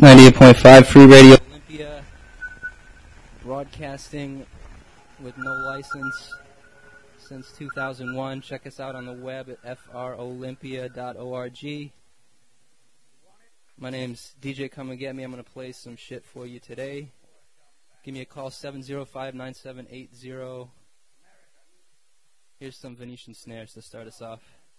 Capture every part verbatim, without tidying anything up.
ninety-eight point five Free Radio Olympia, broadcasting with no license since two thousand one. Check us out on the web at f r olympia dot org. My name's D J Come and Get Me. I'm going to play some shit for you today. Give me a call, seven zero five, nine seven eight zero. Here's some Venetian snares to start us off.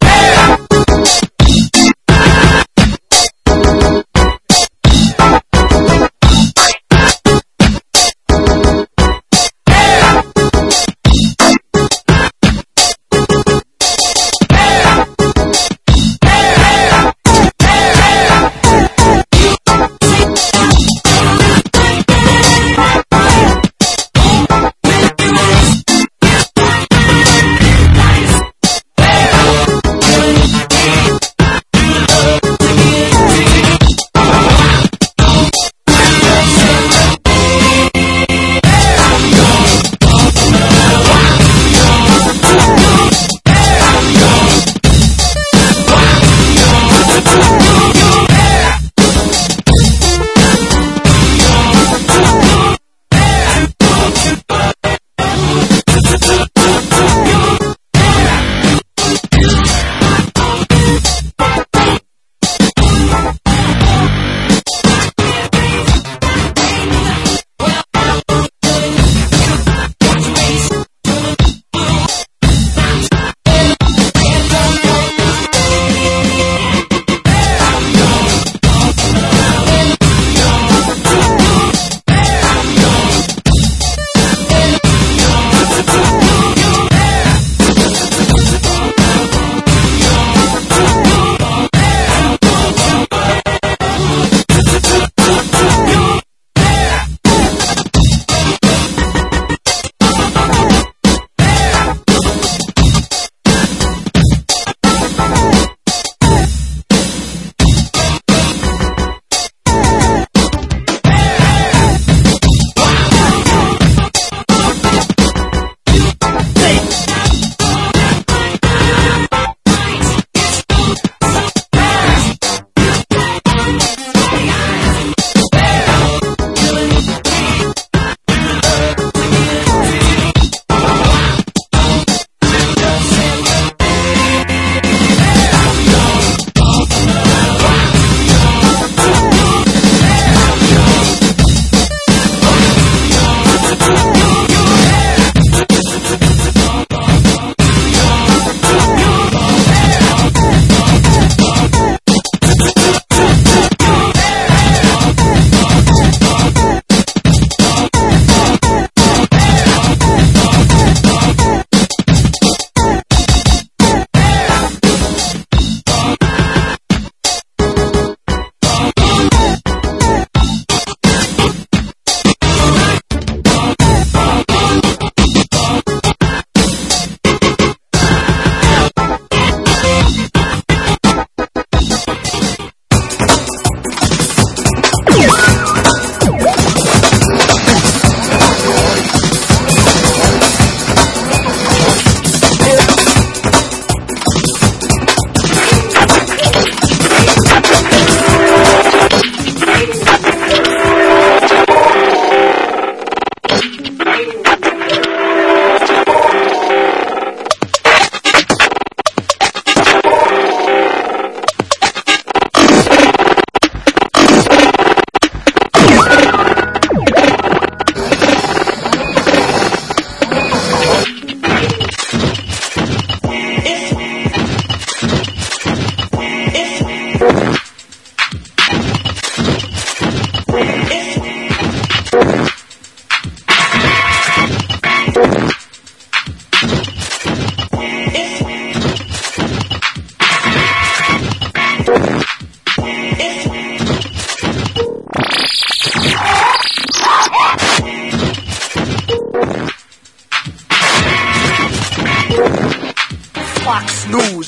Fox News.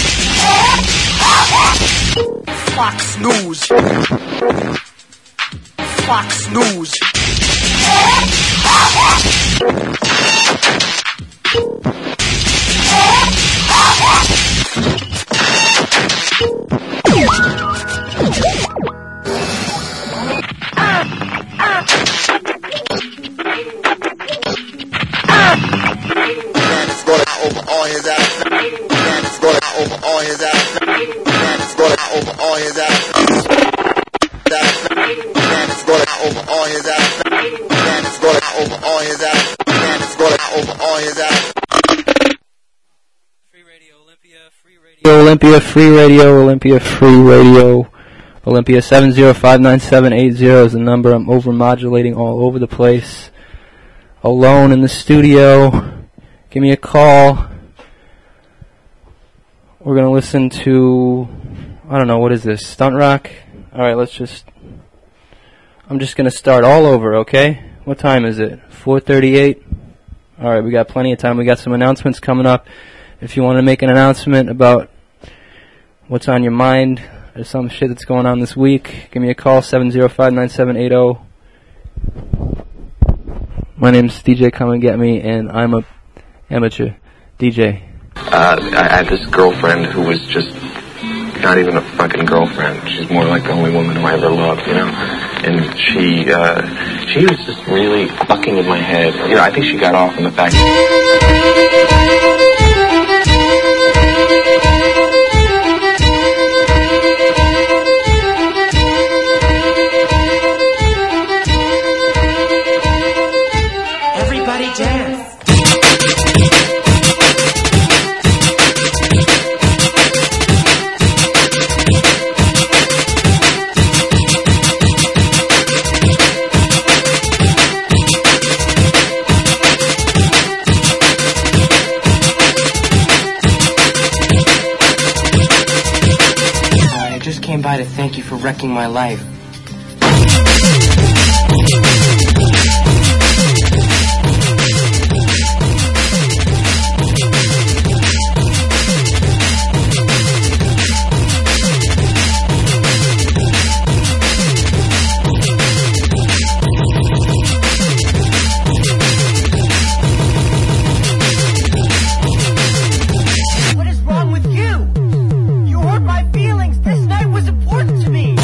Fox News. Fox News. his ass. Man, it's going over all his ass. Man, it's going over all his ass. Man, it's going over all his ass. Free Radio Olympia, Free Radio Olympia, Free Radio Olympia, Free Radio Olympia. seven zero five nine seven eight zero is the number. I'm overmodulating all over the place. Alone in the studio. Give me a call. We're going to listen to, I don't know, what is this, stunt rock? Alright, let's just, I'm just going to start all over, okay? What time is it? four thirty-eight? Alright, we got plenty of time. We got some announcements coming up. If you want to make an announcement about what's on your mind or some shit that's going on this week, give me a call, seven zero five nine seven eight zero. My name's D J Come and Get Me, and I'm a amateur D J. Uh, I had this girlfriend who was just not even a fucking girlfriend. She's more like the only woman who I ever loved, you know? And she, uh, she was just really fucking with my head. You know, I think she got off on the fact... Everybody dance. Came by to thank you for wrecking my life. What is wrong with you? You hurt my feelings. This night was important to me.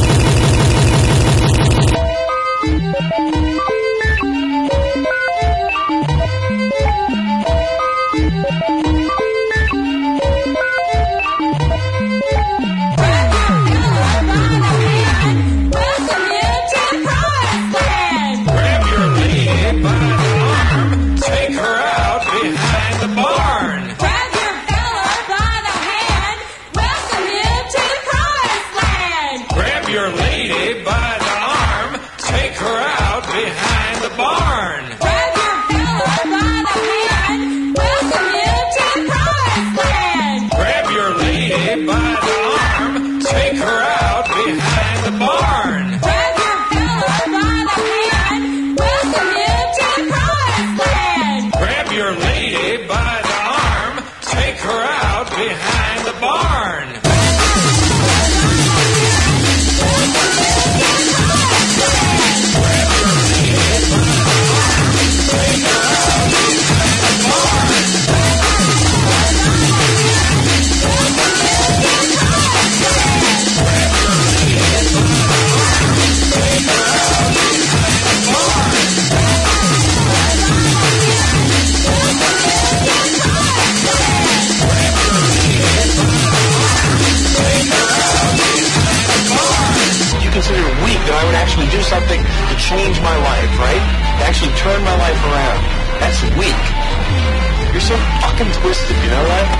Something to change my life, right? To actually turn my life around. That's weak. You're so fucking twisted, you know that?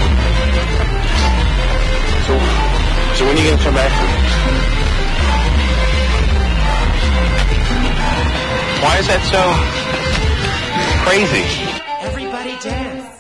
So, so when are you gonna come back for me? Why is that so crazy? Everybody dance.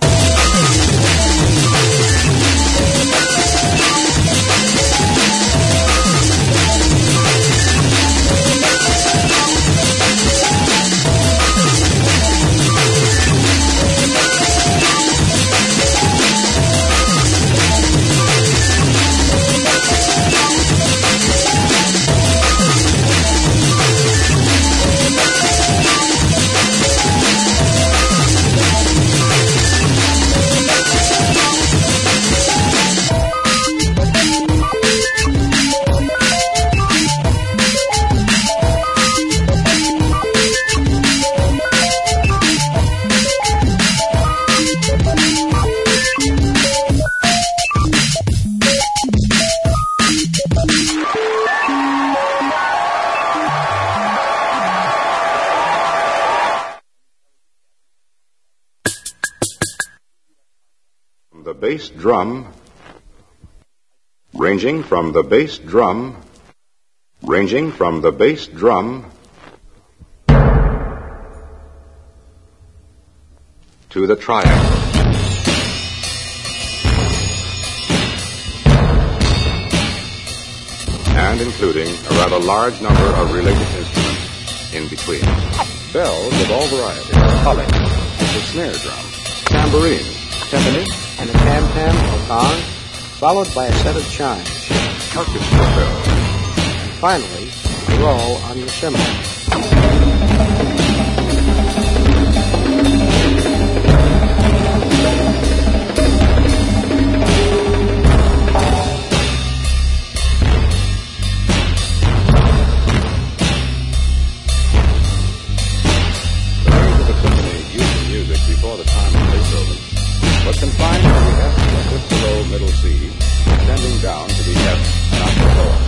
bass drum, ranging from the bass drum, ranging from the bass drum to the triangle. And including a rather large number of related instruments in between. Bells of all varieties, holly, the snare drum, tambourine, timpani, and a tam-tam or gong, followed by a set of chimes. orchestra bells. And finally, a roll on the cymbal. Before the time of Beethoven, but confined to the F, the fifth below middle C, extending down to the F, not the lower.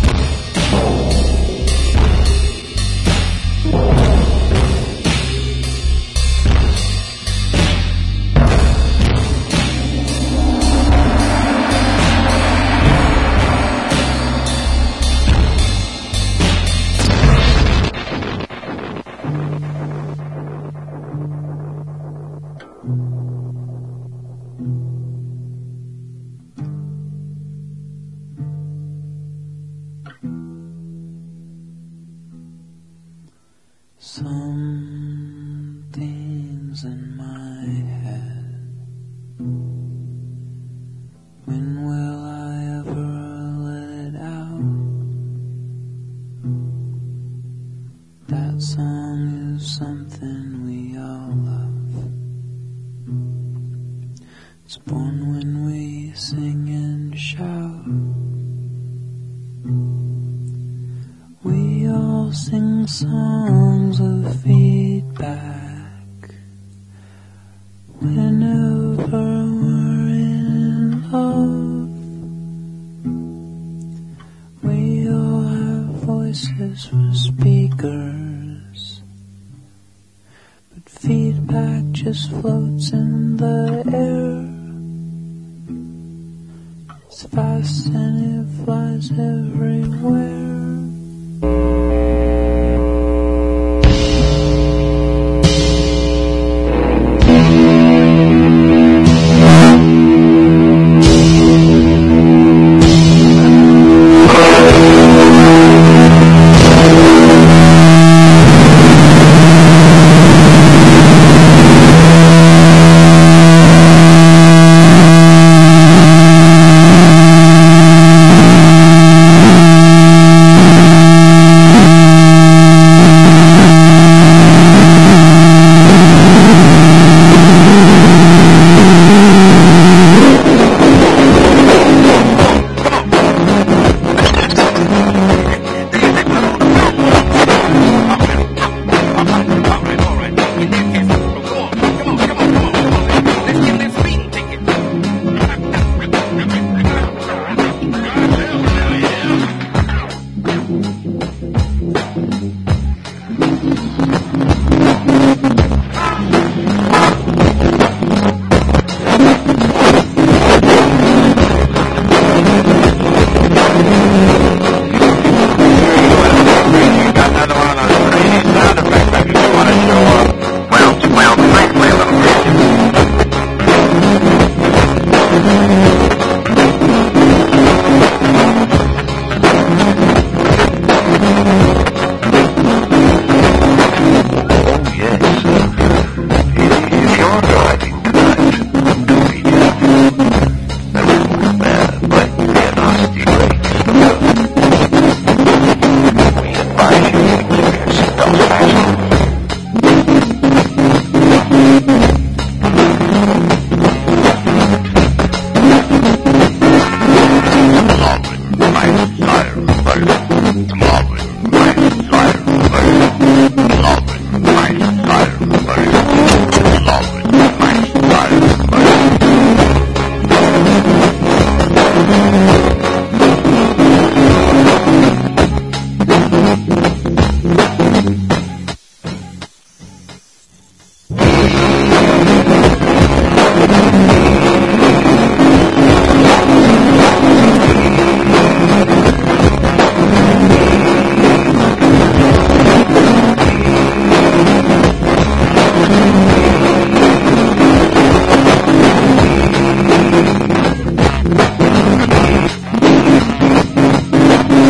Something's in my head. When will I ever let it out? That song is something we all love. It's born when we sing and shout. We all sing songs of feedback whenever we're in love. We all have voices for speakers, but feedback just floats in the air. It's fast and it flies everywhere.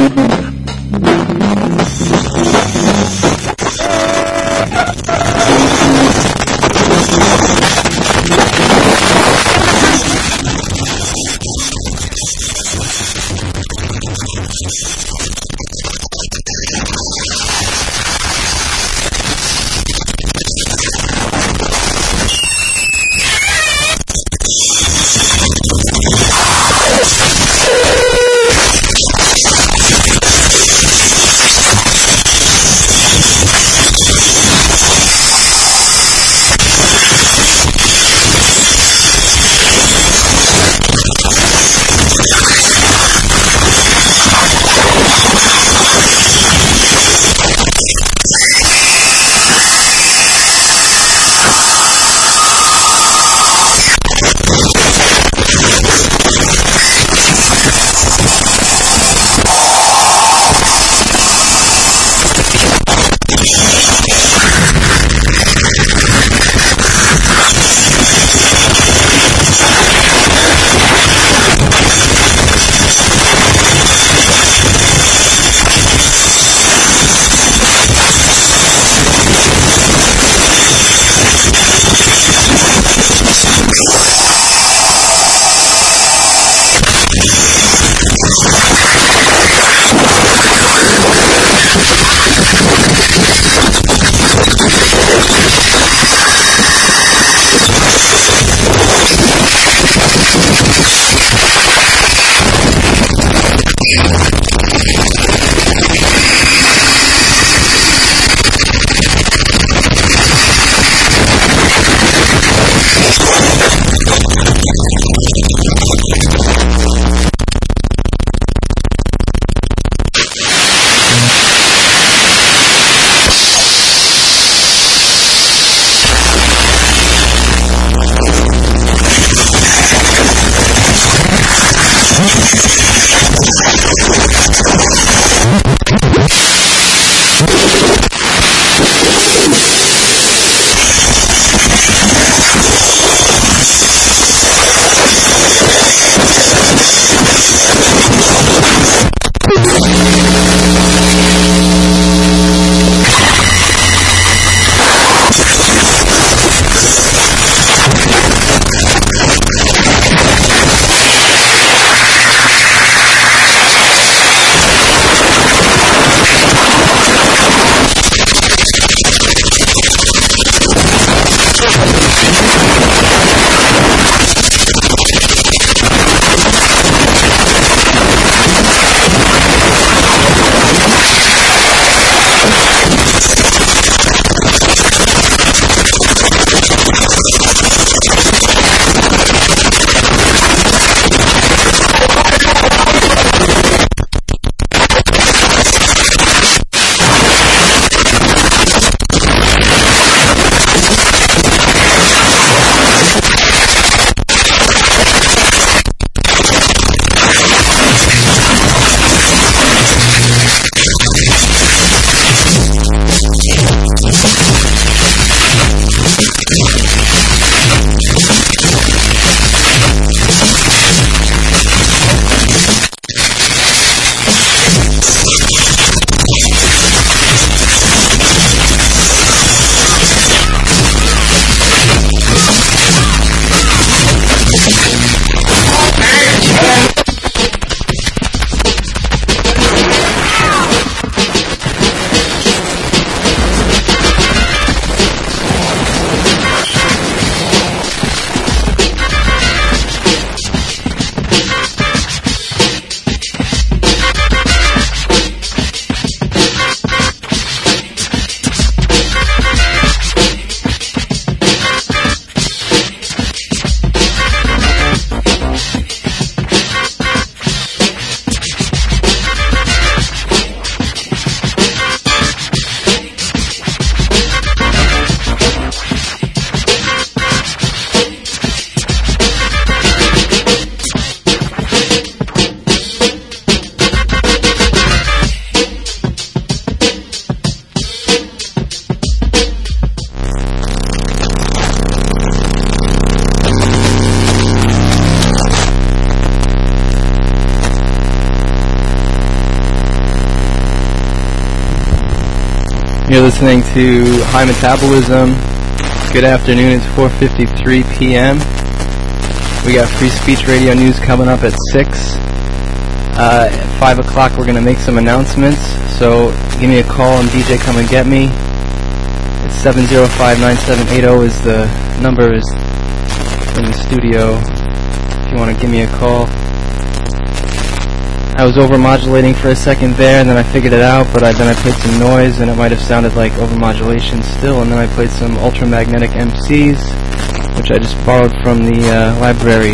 We'll be right back. You're listening to High Metabolism. Good afternoon, it's four fifty-three p.m. We got Free Speech Radio News coming up at six. Uh, at five o'clock we're going to make some announcements, so give me a call and D J come and get me. It's seven zero five, nine seven eight zero is the number is in the studio if you want to give me a call. I was overmodulating for a second there, and then I figured it out, but I, then I played some noise, and it might have sounded like overmodulation still, and then I played some ultramagnetic M Cs, which I just borrowed from the uh, library.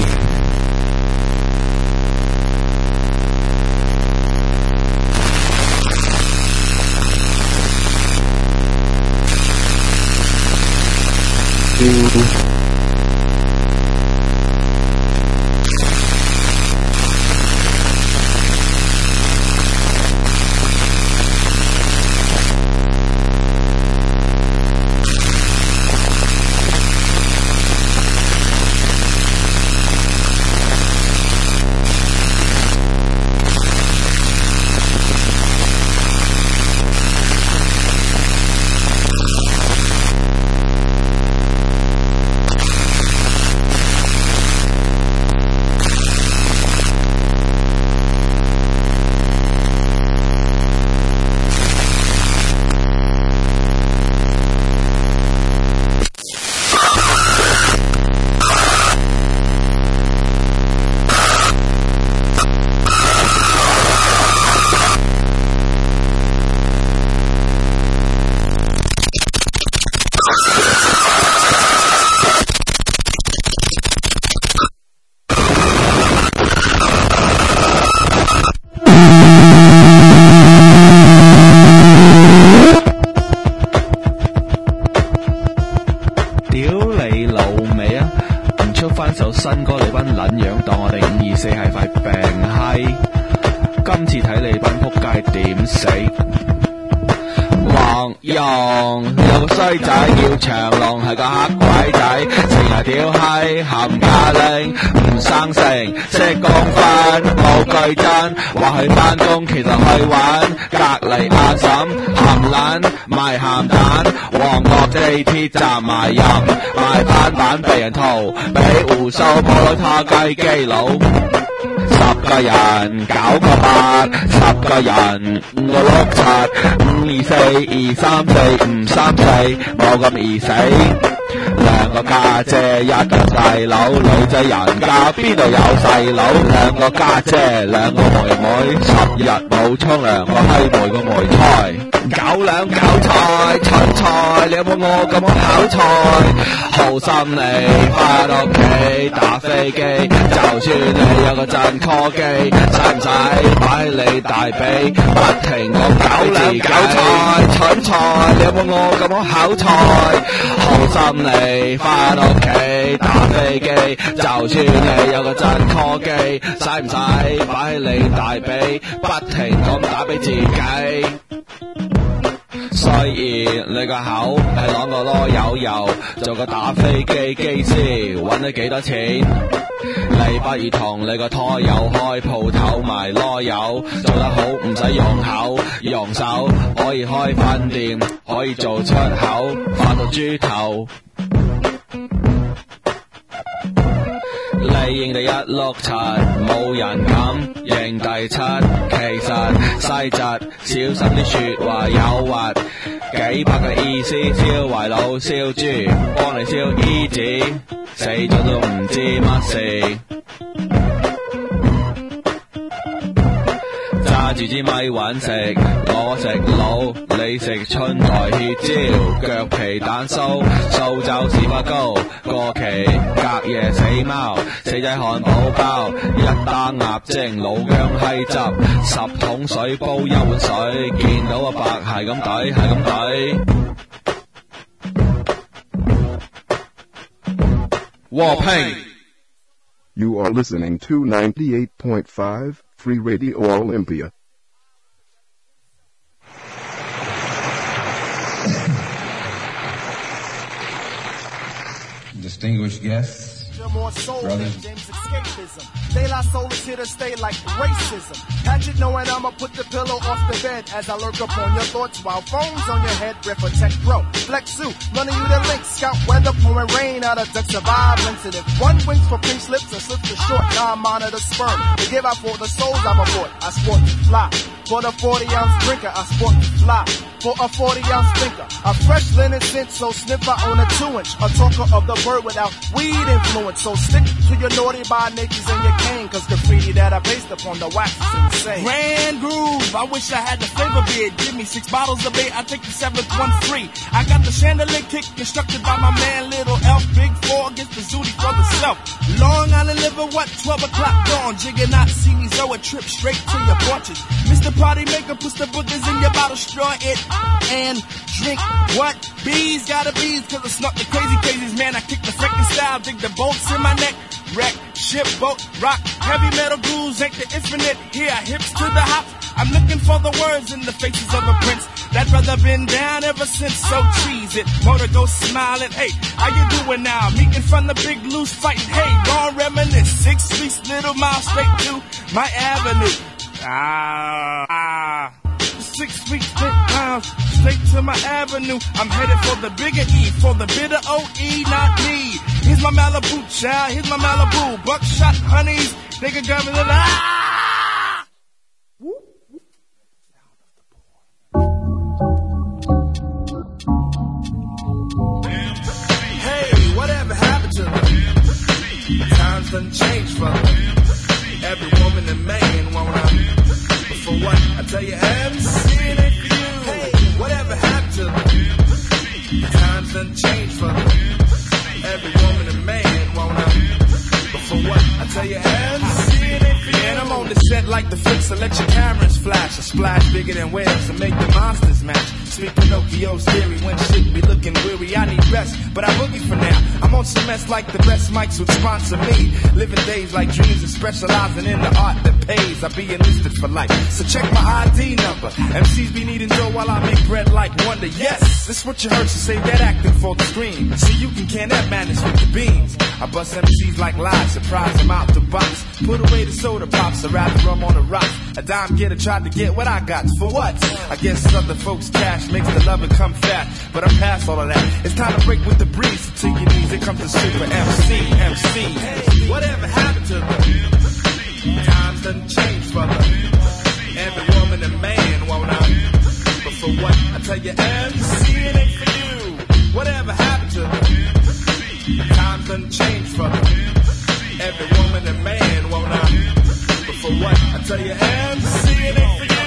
To 基佬，十個人九個八，十個人五個六七，五二四二三四五三四，冇咁易死。兩個家姐一個細佬，女仔人家邊度有細佬？兩個家姐兩個妹妹，十日冇沖涼，個閪妹個梅菜。九兩韭菜春菜，你有冇我咁好炒菜？好心你返屋企打飛機，就算你有個震 call 機，使唔使擺你大髀，不停咁九兩韭菜春菜，你有冇我咁好炒菜？好心你返屋企打飛機，就算你有個震 call 機，使唔使擺你大髀，不停咁打俾自己？雖然你個口係啷個囉柚油，做個打飛機機師揾咗幾多錢？你不如同你個拖友開鋪頭賣囉柚，做得好唔使用口用手，可以開分店，可以做出口，發到豬頭。你認第一碌柒，冇人敢認第七。其實細侄小心啲說話誘惑，幾百個意思燒壞腦燒豬，幫你燒衣紙，死咗都唔知乜事。揸住支咪搵食，我食腦，你食春台歇蕉，腳皮蛋酥，蘇州屎花糕，過期隔夜死貓，死仔漢堡包，一打鴨精老薑閪汁，十桶水煲一碗水，見到阿伯係咁抵係咁抵。 You are listening to ninety-eight point five Free Radio Olympia. Distinguished guests, more soul than James escapism. De La Soul is here to stay like racism. Hatchet knowing I'ma put the pillow off the bed as I lurk upon your thoughts while phones on your head. Rip Tech Pro, Flex Zoo, running you the link. Scout weather, pouring rain out of ducks survive. Sensitive. One wings for pink slips and slips the short. Now I'm monitor sperm. To give out for the souls I've aboard. I sport to fly. For the forty ounce drinker, I sport to fly. For a forty ounce thinker, a fresh linen scent, so snip I own a two inch. A talker of the bird without weed influence. So stick to your naughty by natures and your cane, cause graffiti that I paste upon the wax is insane. Grand groove, I wish I had the flavor beard. Give me six bottles of beer, I take the seventh one free. I got the chandelier kick constructed by my man Little Elf. Big four against the zooty for the self. Long Island liver, what? twelve o'clock dawn. Jigger not see me, so a trip straight to your porches. Mister Party Maker puts the boogers in your bottle, straw it and drink what? Bees gotta bees, cause I snuck the crazy crazies, man. I kick the freaking style, dig the bolts in my neck. Wreck, ship, boat, rock, heavy metal grooves, ain't the infinite. Here, hips to the hops. I'm looking for the words in the faces of a prince. That brother been down ever since, so cheese it. Motor go smiling, hey, how you doing now? Meeting from the big loose fighting, hey, gone reminisce. Six streets, little mile straight to my avenue. Ah, ah. Six weeks, ten pounds, straight to my avenue. I'm headed for the bigger E, for the bitter O E, not me. Here's my Malibu child, here's my Malibu. Buckshot honeys, nigga got me the ah! Hey, whatever happened to them? Times done changed for them. Every woman and man wanna. For what? I tell you, M C it ain't for you. Hey, whatever happened to them? Times done changed for them. Every woman and man wanna. But for what? I tell you, M C it ain't for you. And I'm on the set like the flicks, so let your cameras flash. A splash bigger than waves to make the monsters match. Speak Pinocchio's theory when shit be looking weary. I need rest, but I boogie for now. I'm on some mess like the best mics would sponsor me. Living days like dreams and specializing in the art that pays. I be enlisted for life, so check my I D number. M Cs be needing dough while I make bread like Wonder. Yes, this what you heard, so save that acting for the screen. So you can can that madness with the beans. I bust M Cs like lies, surprise them out the box. Put away the soda pops, I rather rum on the rocks. A dime getter tried to get what I got. For what? I guess other folks' cash makes the loving come fat. But I'm past all of that. It's time to break with the breeze. To your knees, it comes the super M C, M C. Hey, whatever happened to them? Times done changed for them. Every woman and man won't out. But for what? I tell you, M C it ain't for you. Whatever happened to them? Times done changed for them. Every woman and man won't out. But for what? I tell you, M C it ain't for you.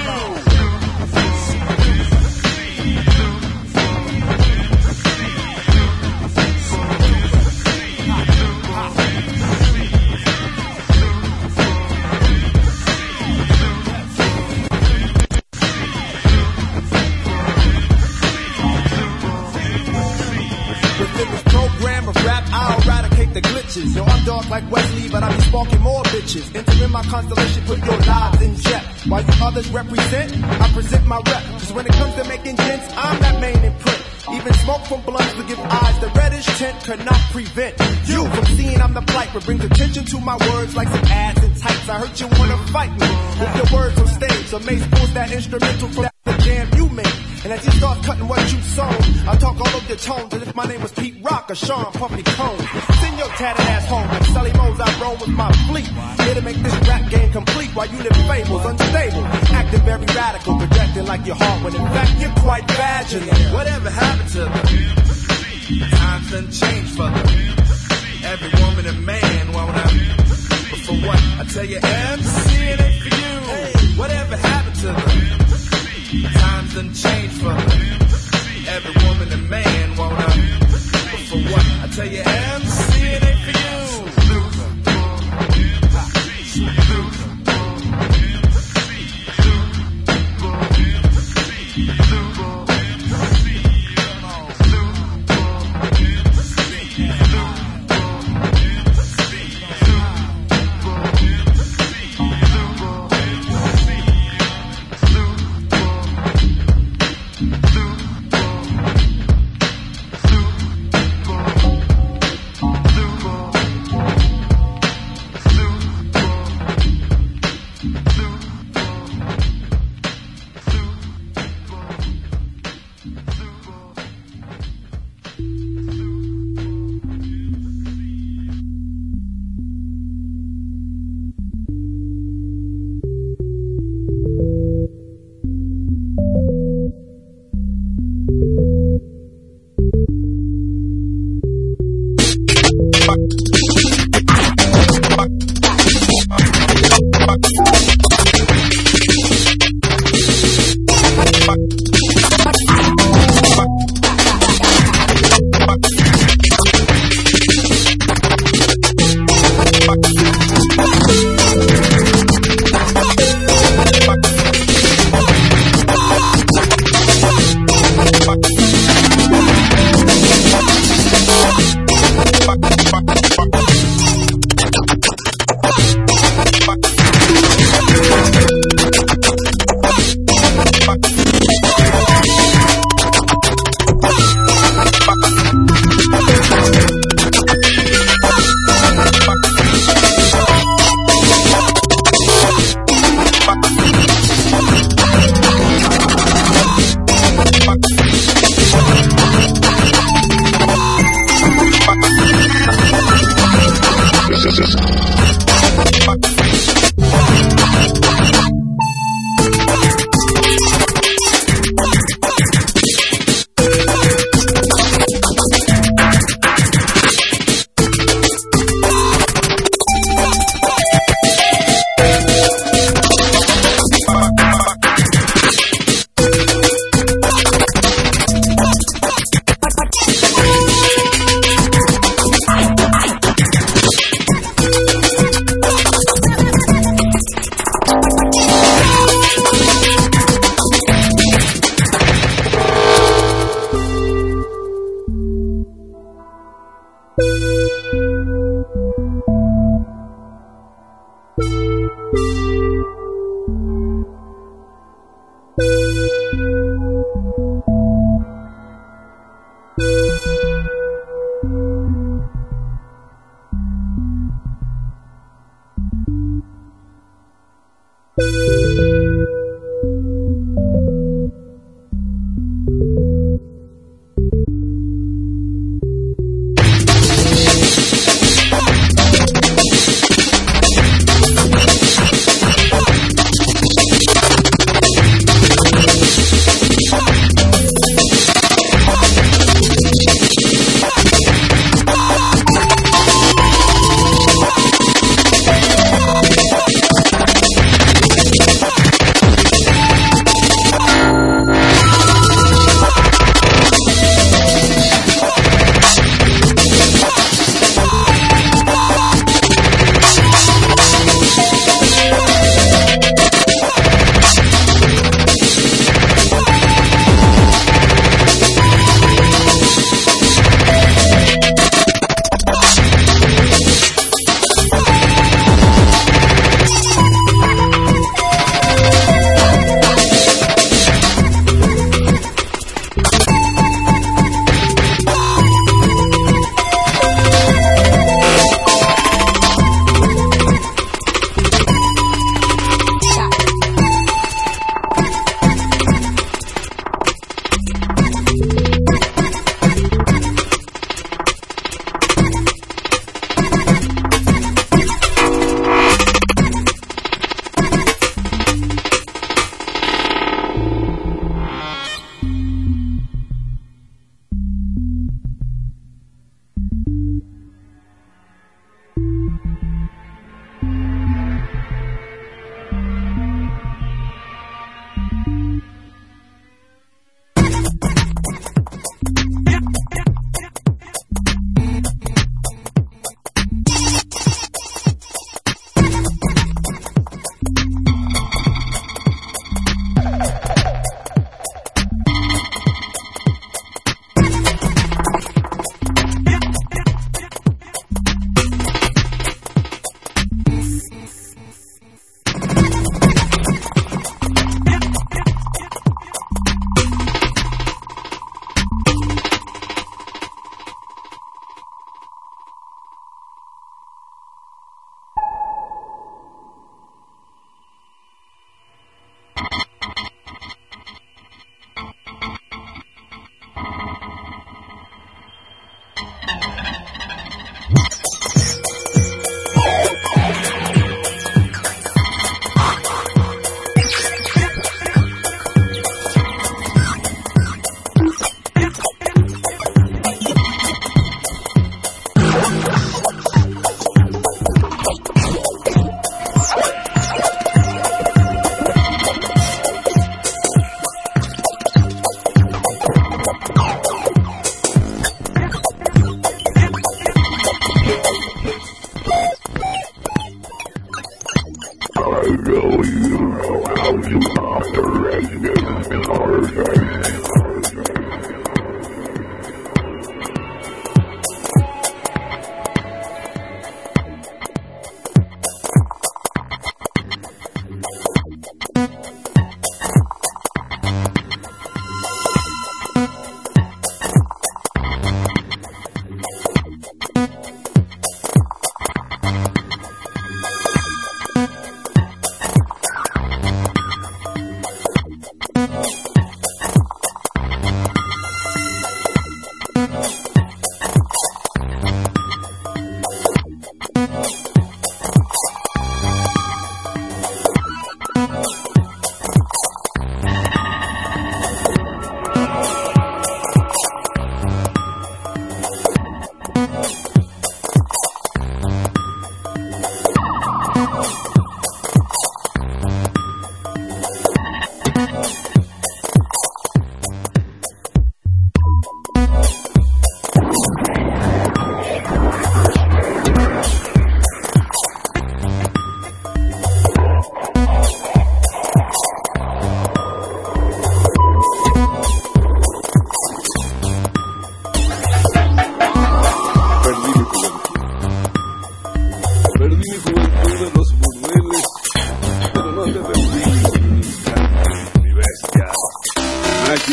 The glitches. Yo, I'm dark like Wesley, but I be sparking more bitches. Entering my constellation, put your lives in jet. While you others represent, I present my rep. Cause when it comes to making gents, I'm that main in print. Even smoke from blunts to give eyes the reddish tint could not prevent you from seeing I'm the plight, but brings attention to my words like some ads and tights. I heard you wanna fight me with your words on stage. So Mace pulls that instrumental for that the jam you made. And as he starts cutting what you sown, I talk all over your tones as if my name was Pete Rock or Sean Puffy Cone. Send your tatted ass home like Sully Moes. I roll with my fleet, here to make this rap game complete while you live fables, unstable, acting very radical, projecting like you're hard when in fact you're quite vaginal. Whatever happened to them? Times done changed for them. Every woman and man won't out. But for what? I tell you, M C it ain't for you. Hey, whatever happened to them? Times done changed for them. Every woman and man won't out. But for what? I tell you, M C it ain't for you.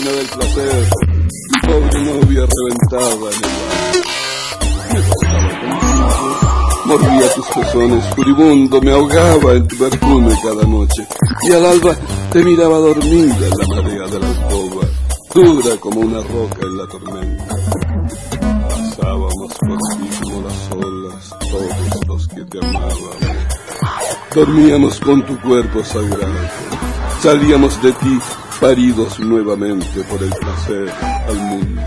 reina del placer. Mi pobre novia reventaba en el baño. Me tocaba contigo, mordía tus pezones furibundo, me ahogaba en tu perfume cada noche. Y al alba te miraba dormida en la marea de la alcoba, dura como una roca en la tormenta. Pasábamos por ti como las olas, todos los que te amábamos. Dormíamos con tu cuerpo sagrado. Salíamos de ti paridos nuevamente por el placer al mundo.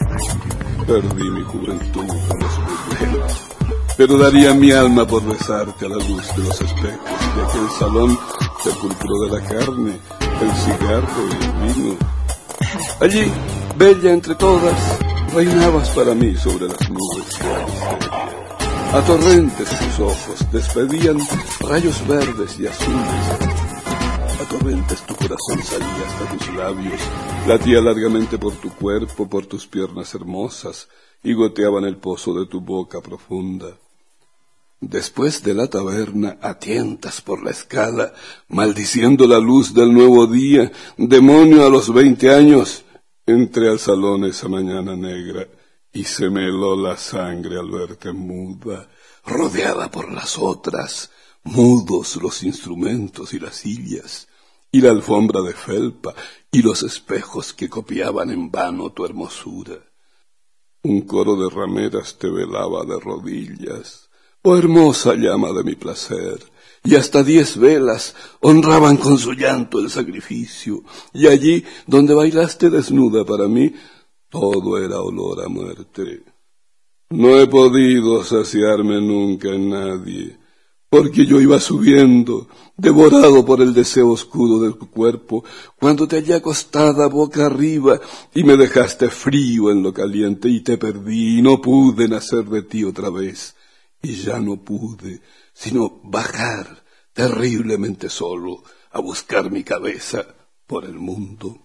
Perdí mi juventud en los burdeles, pero daría mi alma por besarte a la luz de los espejos de aquel salón sepulcro de la carne, el cigarro y el vino. Allí, bella entre todas, reinabas para mí sobre las nubes de la miseria. A torrentes tus ojos despedían rayos verdes y azules. A torrentes tu corazón salía hasta tus labios, latía largamente por tu cuerpo, por tus piernas hermosas, y goteaba en el pozo de tu boca profunda. Después de la taberna, a tientas por la escala, maldiciendo la luz del nuevo día, demonio a los veinte años, entré al salón esa mañana negra, y se me heló la sangre al verte muda, rodeada por las otras, mudos los instrumentos y las sillas, y la alfombra de felpa, y los espejos que copiaban en vano tu hermosura. Un coro de rameras te velaba de rodillas, oh hermosa llama de mi placer, y hasta diez velas honraban con su llanto el sacrificio, y allí donde bailaste desnuda para mí, todo era olor a muerte. No he podido saciarme nunca en nadie, porque yo iba subiendo, devorado por el deseo oscuro de tu cuerpo, cuando te hallé acostada boca arriba y me dejaste frío en lo caliente y te perdí y no pude nacer de ti otra vez. Y ya no pude, sino bajar terriblemente solo a buscar mi cabeza por el mundo.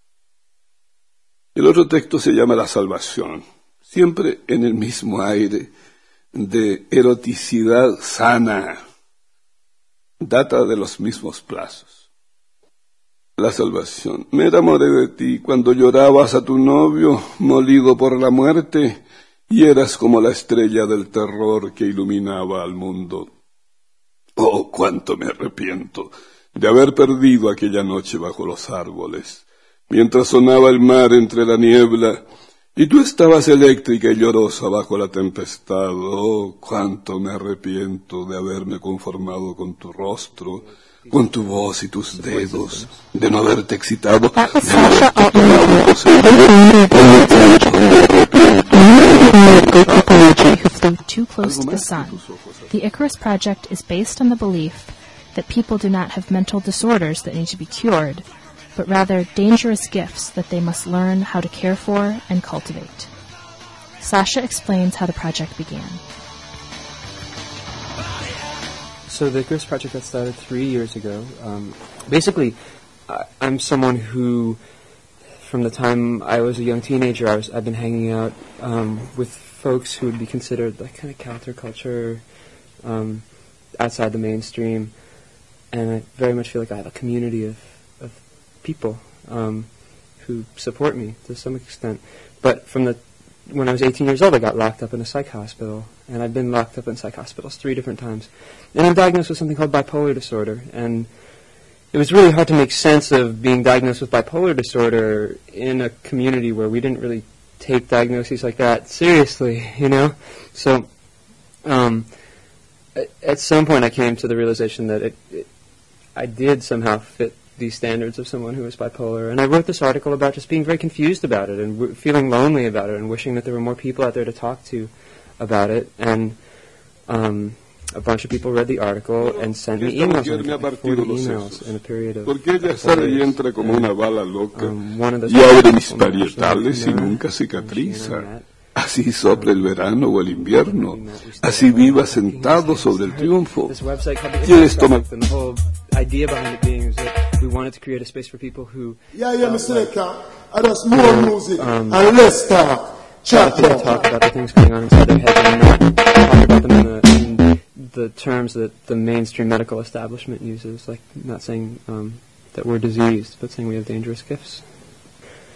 El otro texto se llama La Salvación, siempre en el mismo aire de eroticidad sana, data de los mismos plazos. La Salvación. Me enamoré de ti cuando llorabas a tu novio, molido por la muerte, y eras como la estrella del terror que iluminaba al mundo. Oh, cuánto me arrepiento de haber perdido aquella noche bajo los árboles, mientras sonaba el mar entre la niebla, y tú estabas eléctrica y llorosa bajo la tempestad. Oh, cuánto me arrepiento de haberme conformado con tu rostro, con tu voz y tus dedos, de no haberte excitado. Who flew too close to the sun. The Icarus Project is based on the belief that people do not have mental disorders that need to be cured, but rather dangerous gifts that they must learn how to care for and cultivate. Sasha explains how the project began. So the Icarus Project got started three years ago. Um, basically, I, I'm someone who, from the time I was a young teenager, I was, I've been hanging out um, with folks who would be considered like kind of counterculture, um, outside the mainstream, and I very much feel like I have a community of people um, who support me to some extent. But from the when I was eighteen years old, I got locked up in a psych hospital, and I've been locked up in psych hospitals three different times. And I'm diagnosed with something called bipolar disorder, and it was really hard to make sense of being diagnosed with bipolar disorder in a community where we didn't really take diagnoses like that seriously, you know? So um, at, at some point I came to the realization that it, it, I did somehow fit these standards of someone who is bipolar. And I wrote this article about just being very confused about it and w- feeling lonely about it and wishing that there were more people out there to talk to about it. And um, a bunch of people read the article and sent me emails, like forty emails in a period of Porque ella sale y entra como una bala loca um, one of those y abre mis parietales y nunca cicatriza. Así sopla el verano o el invierno. Así viva sentado sobre el triunfo. ¿Quieres tomar? Idea behind it being is that we wanted to create a space for people who yeah yeah Mister Like, I just more music um, and less talk chat talk, talk about the things going on inside their heads and not talk about them in the, in the terms that the mainstream medical establishment uses, like not saying um, that we're diseased but saying we have dangerous gifts.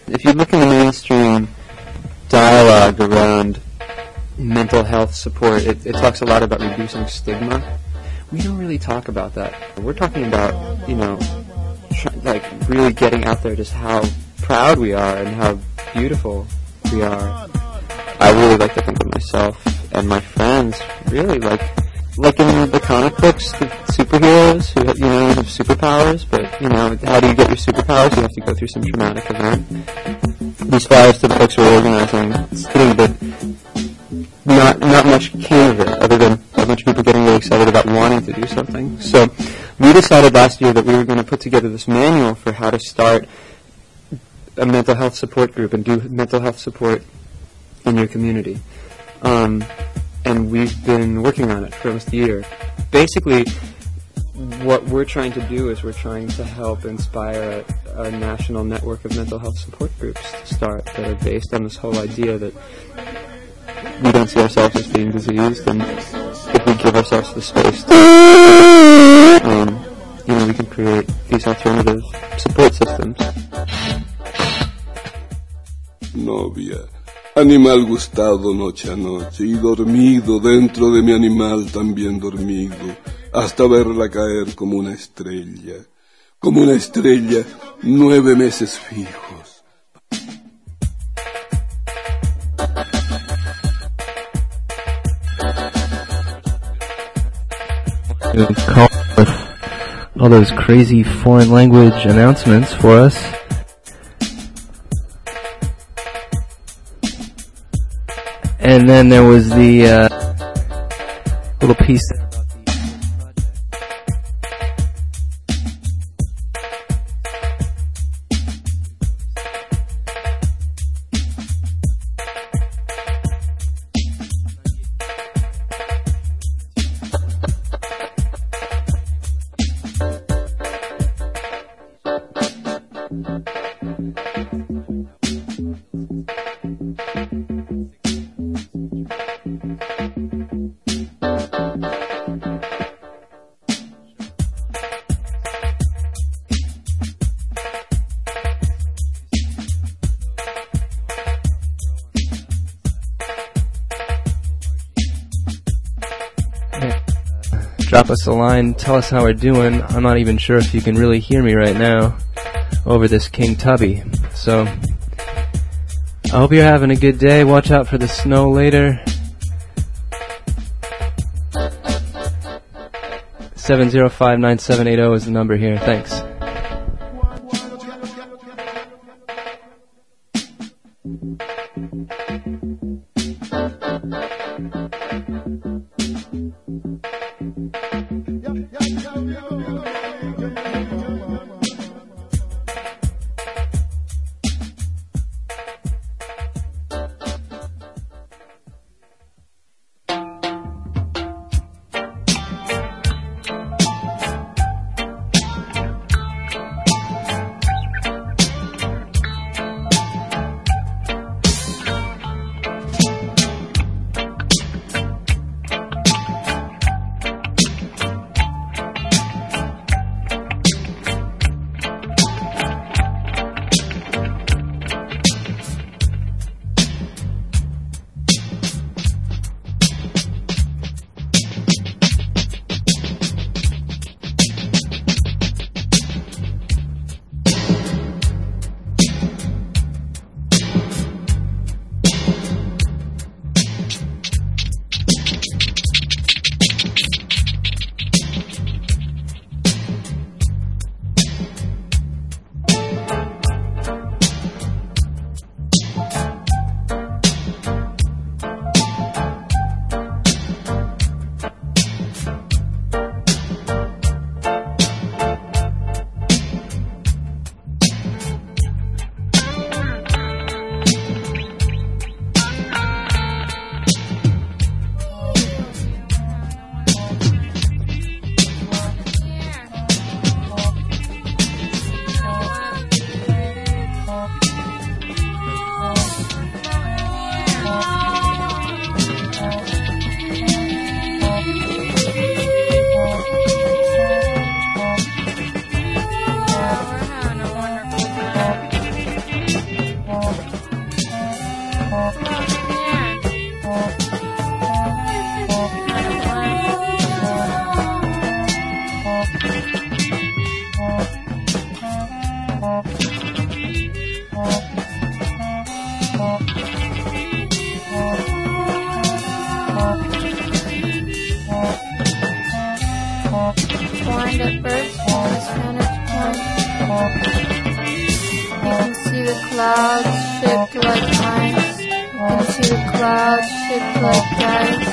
If you look in the mainstream dialogue around mental health support, it, it talks a lot about reducing stigma. We don't really talk about that. We're talking about, you know, tr- like really getting out there just how proud we are and how beautiful we are. I really like to think of myself and my friends really like like in the comic books, the superheroes who, you know, have superpowers, but, you know, how do you get your superpowers? You have to go through some traumatic event. These flyers to the books we're organizing, it's getting a bit, not, not much came of it, other than a bunch of people getting really excited about wanting to do something. So we decided last year that we were going to put together this manual for how to start a mental health support group and do mental health support in your community. Um, and we've been working on it for almost a year. Basically, what we're trying to do is we're trying to help inspire a, a national network of mental health support groups to start that are based on this whole idea that we don't see ourselves as being diseased, and if we give ourselves the space to, um, you know, we can create these alternative support systems. Novia, animal gustado noche a noche y dormido dentro de mi animal también dormido, hasta verla caer como una estrella, como una estrella, nueve meses fijos. Call with all those crazy foreign language announcements for us. And then there was the uh, little piece there about the drop us a line, tell us how we're doing. I'm not even sure if you can really hear me right now over this King Tubby. So, I hope you're having a good day. Watch out for the snow later. seven zero five nine seven eight zero is the number here. Thanks. the clouds shake like ice. Into the clouds shake like dice.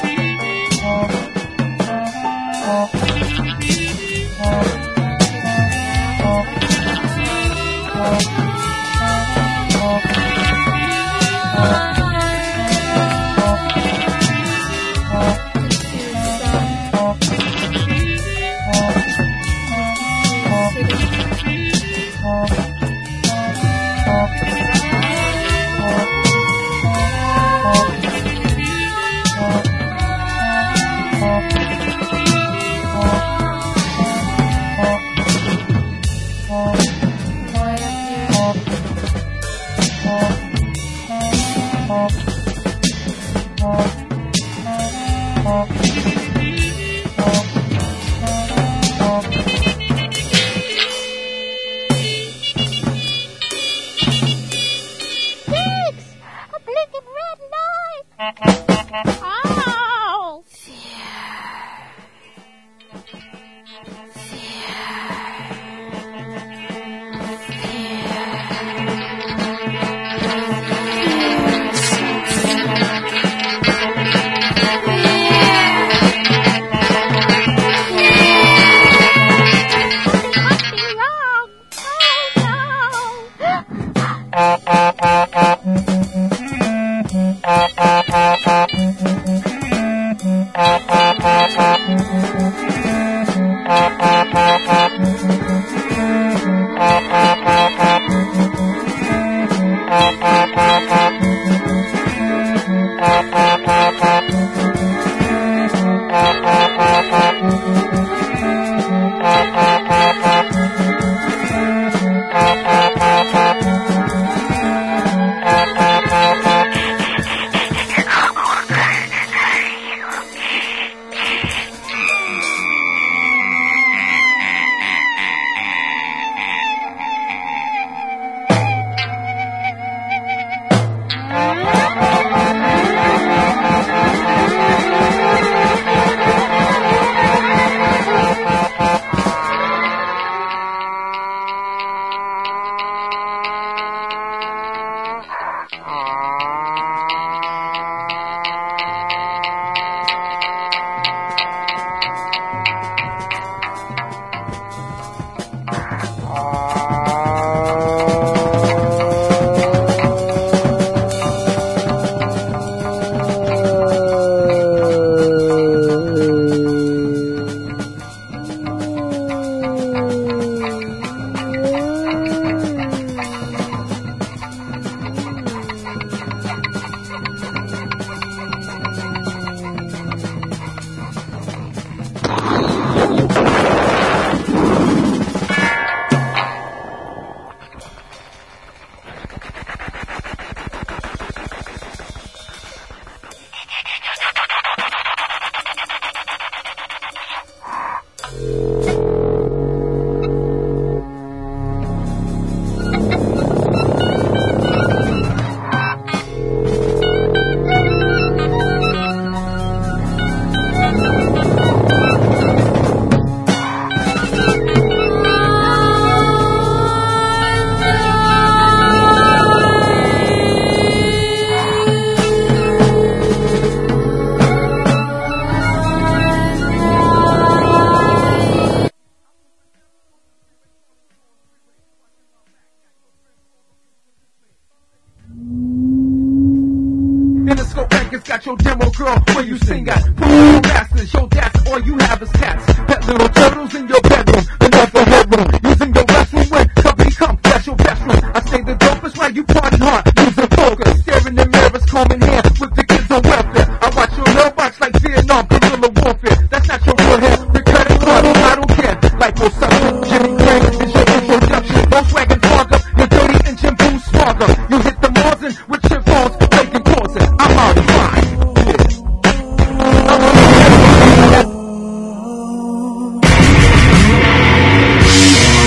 Got your demo girl where you sing at. Put on your masters, yo, that's all you have is cats. Pet little turtles in your bedroom, enough for headroom. Using your restroom when company come, that's your best room. I say the dopest while you party hard, using focus. Staring in mirrors, combing hair with the kids on welfare. I watch your little box like Vietnam, guerrilla warfare. That's not your real hair, recurring blood, I don't care. Like no suction, Jimmy Craig is your introduction. Volkswagen Fargo, your dirty engine boom sparker. You hit the Martin with your phones, making pauses. I'm out of line. Yeah.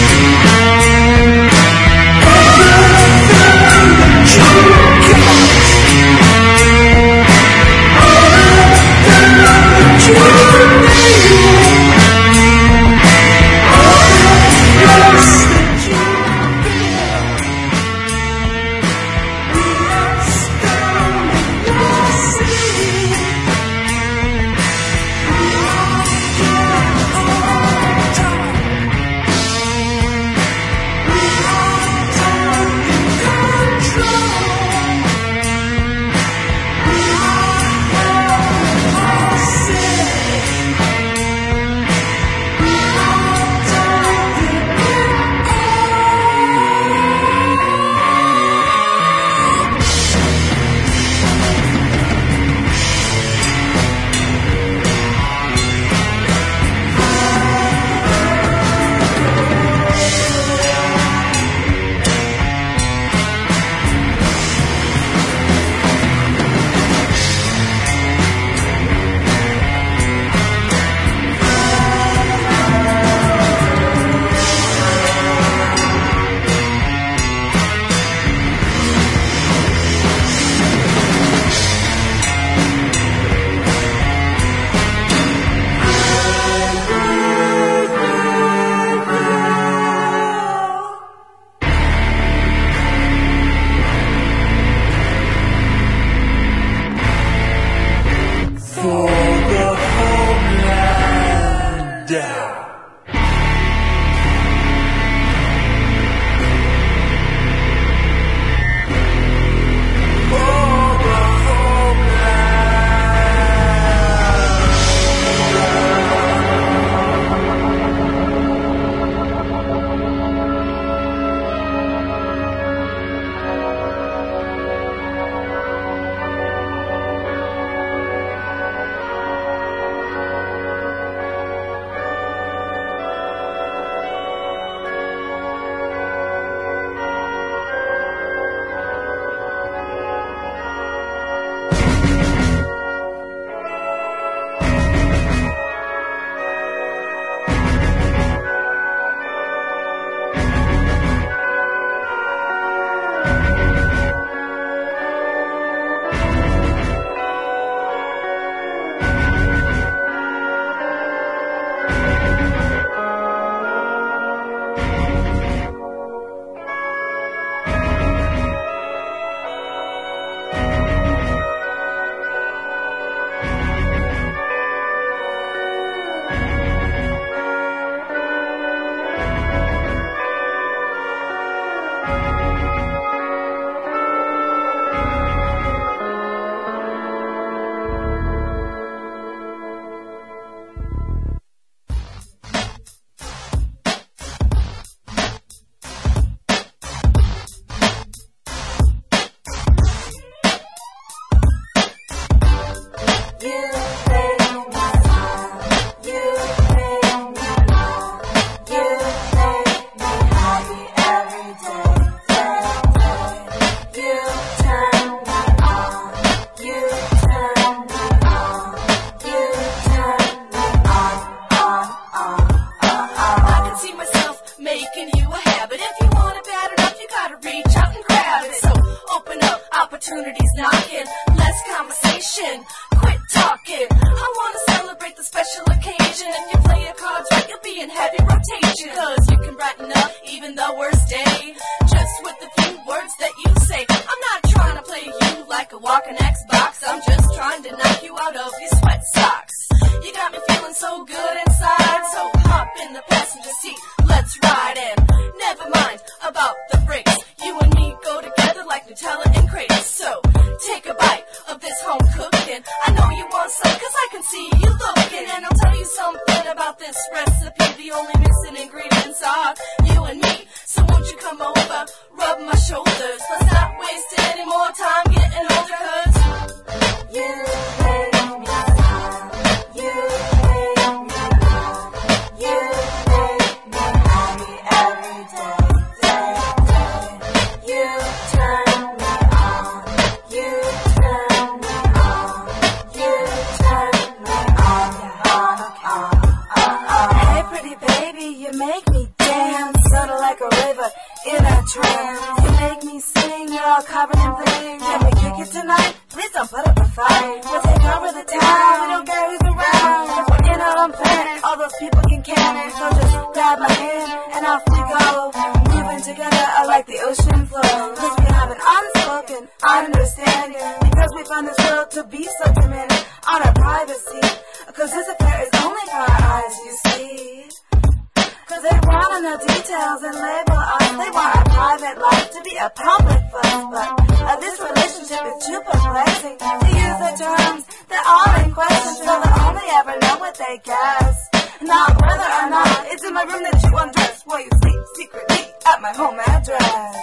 action. Quit talking. I wanna celebrate the special occasion. If you play your cards right, you'll be in heavy rotation. Cause you can brighten up even the worst day, just with the few words that you say. I'm not trying to play you like a walking Xbox. I'm just trying to knock you out of your sweat socks. You got me feeling so good inside, so hop in the passenger seat, let's ride. And never mind about the brakes, you and me go together like Nutella and grapes. So take a bite of this home cooking. I know you want some cause I can see you looking. And I'll tell you something about this recipe. The only missing ingredients are you and me. So won't you come over, rub my shoulders. Let's not waste any more time getting older. Cause you make me smile. You make me laugh. You make me happy every day, day, day. You turn me on. You turn me on. You turn me on, on, on, on, on. Hey, pretty baby, you make me dance, sort of like a river in a trance. You make me sing, you're all covered in bling. Can we kick it tonight? Please don't put up a fight. We'll take over the town, we don't care who's around. If we're in our own planet, all those people can can it. So just grab my hand and off we go. Moving together like the ocean flow. Cause we have an unspoken understanding. Because we found this world to be so demanding on our privacy. Cause this affair is only for our eyes, you see. Cause they want to know details and label us. They want our private life to be a public fuss. But uh, this relationship is too perplexing to use the terms that are in question. So they'll only ever know what they guess. Not whether or not it's in my room that you undress while you sleep secretly at my home address.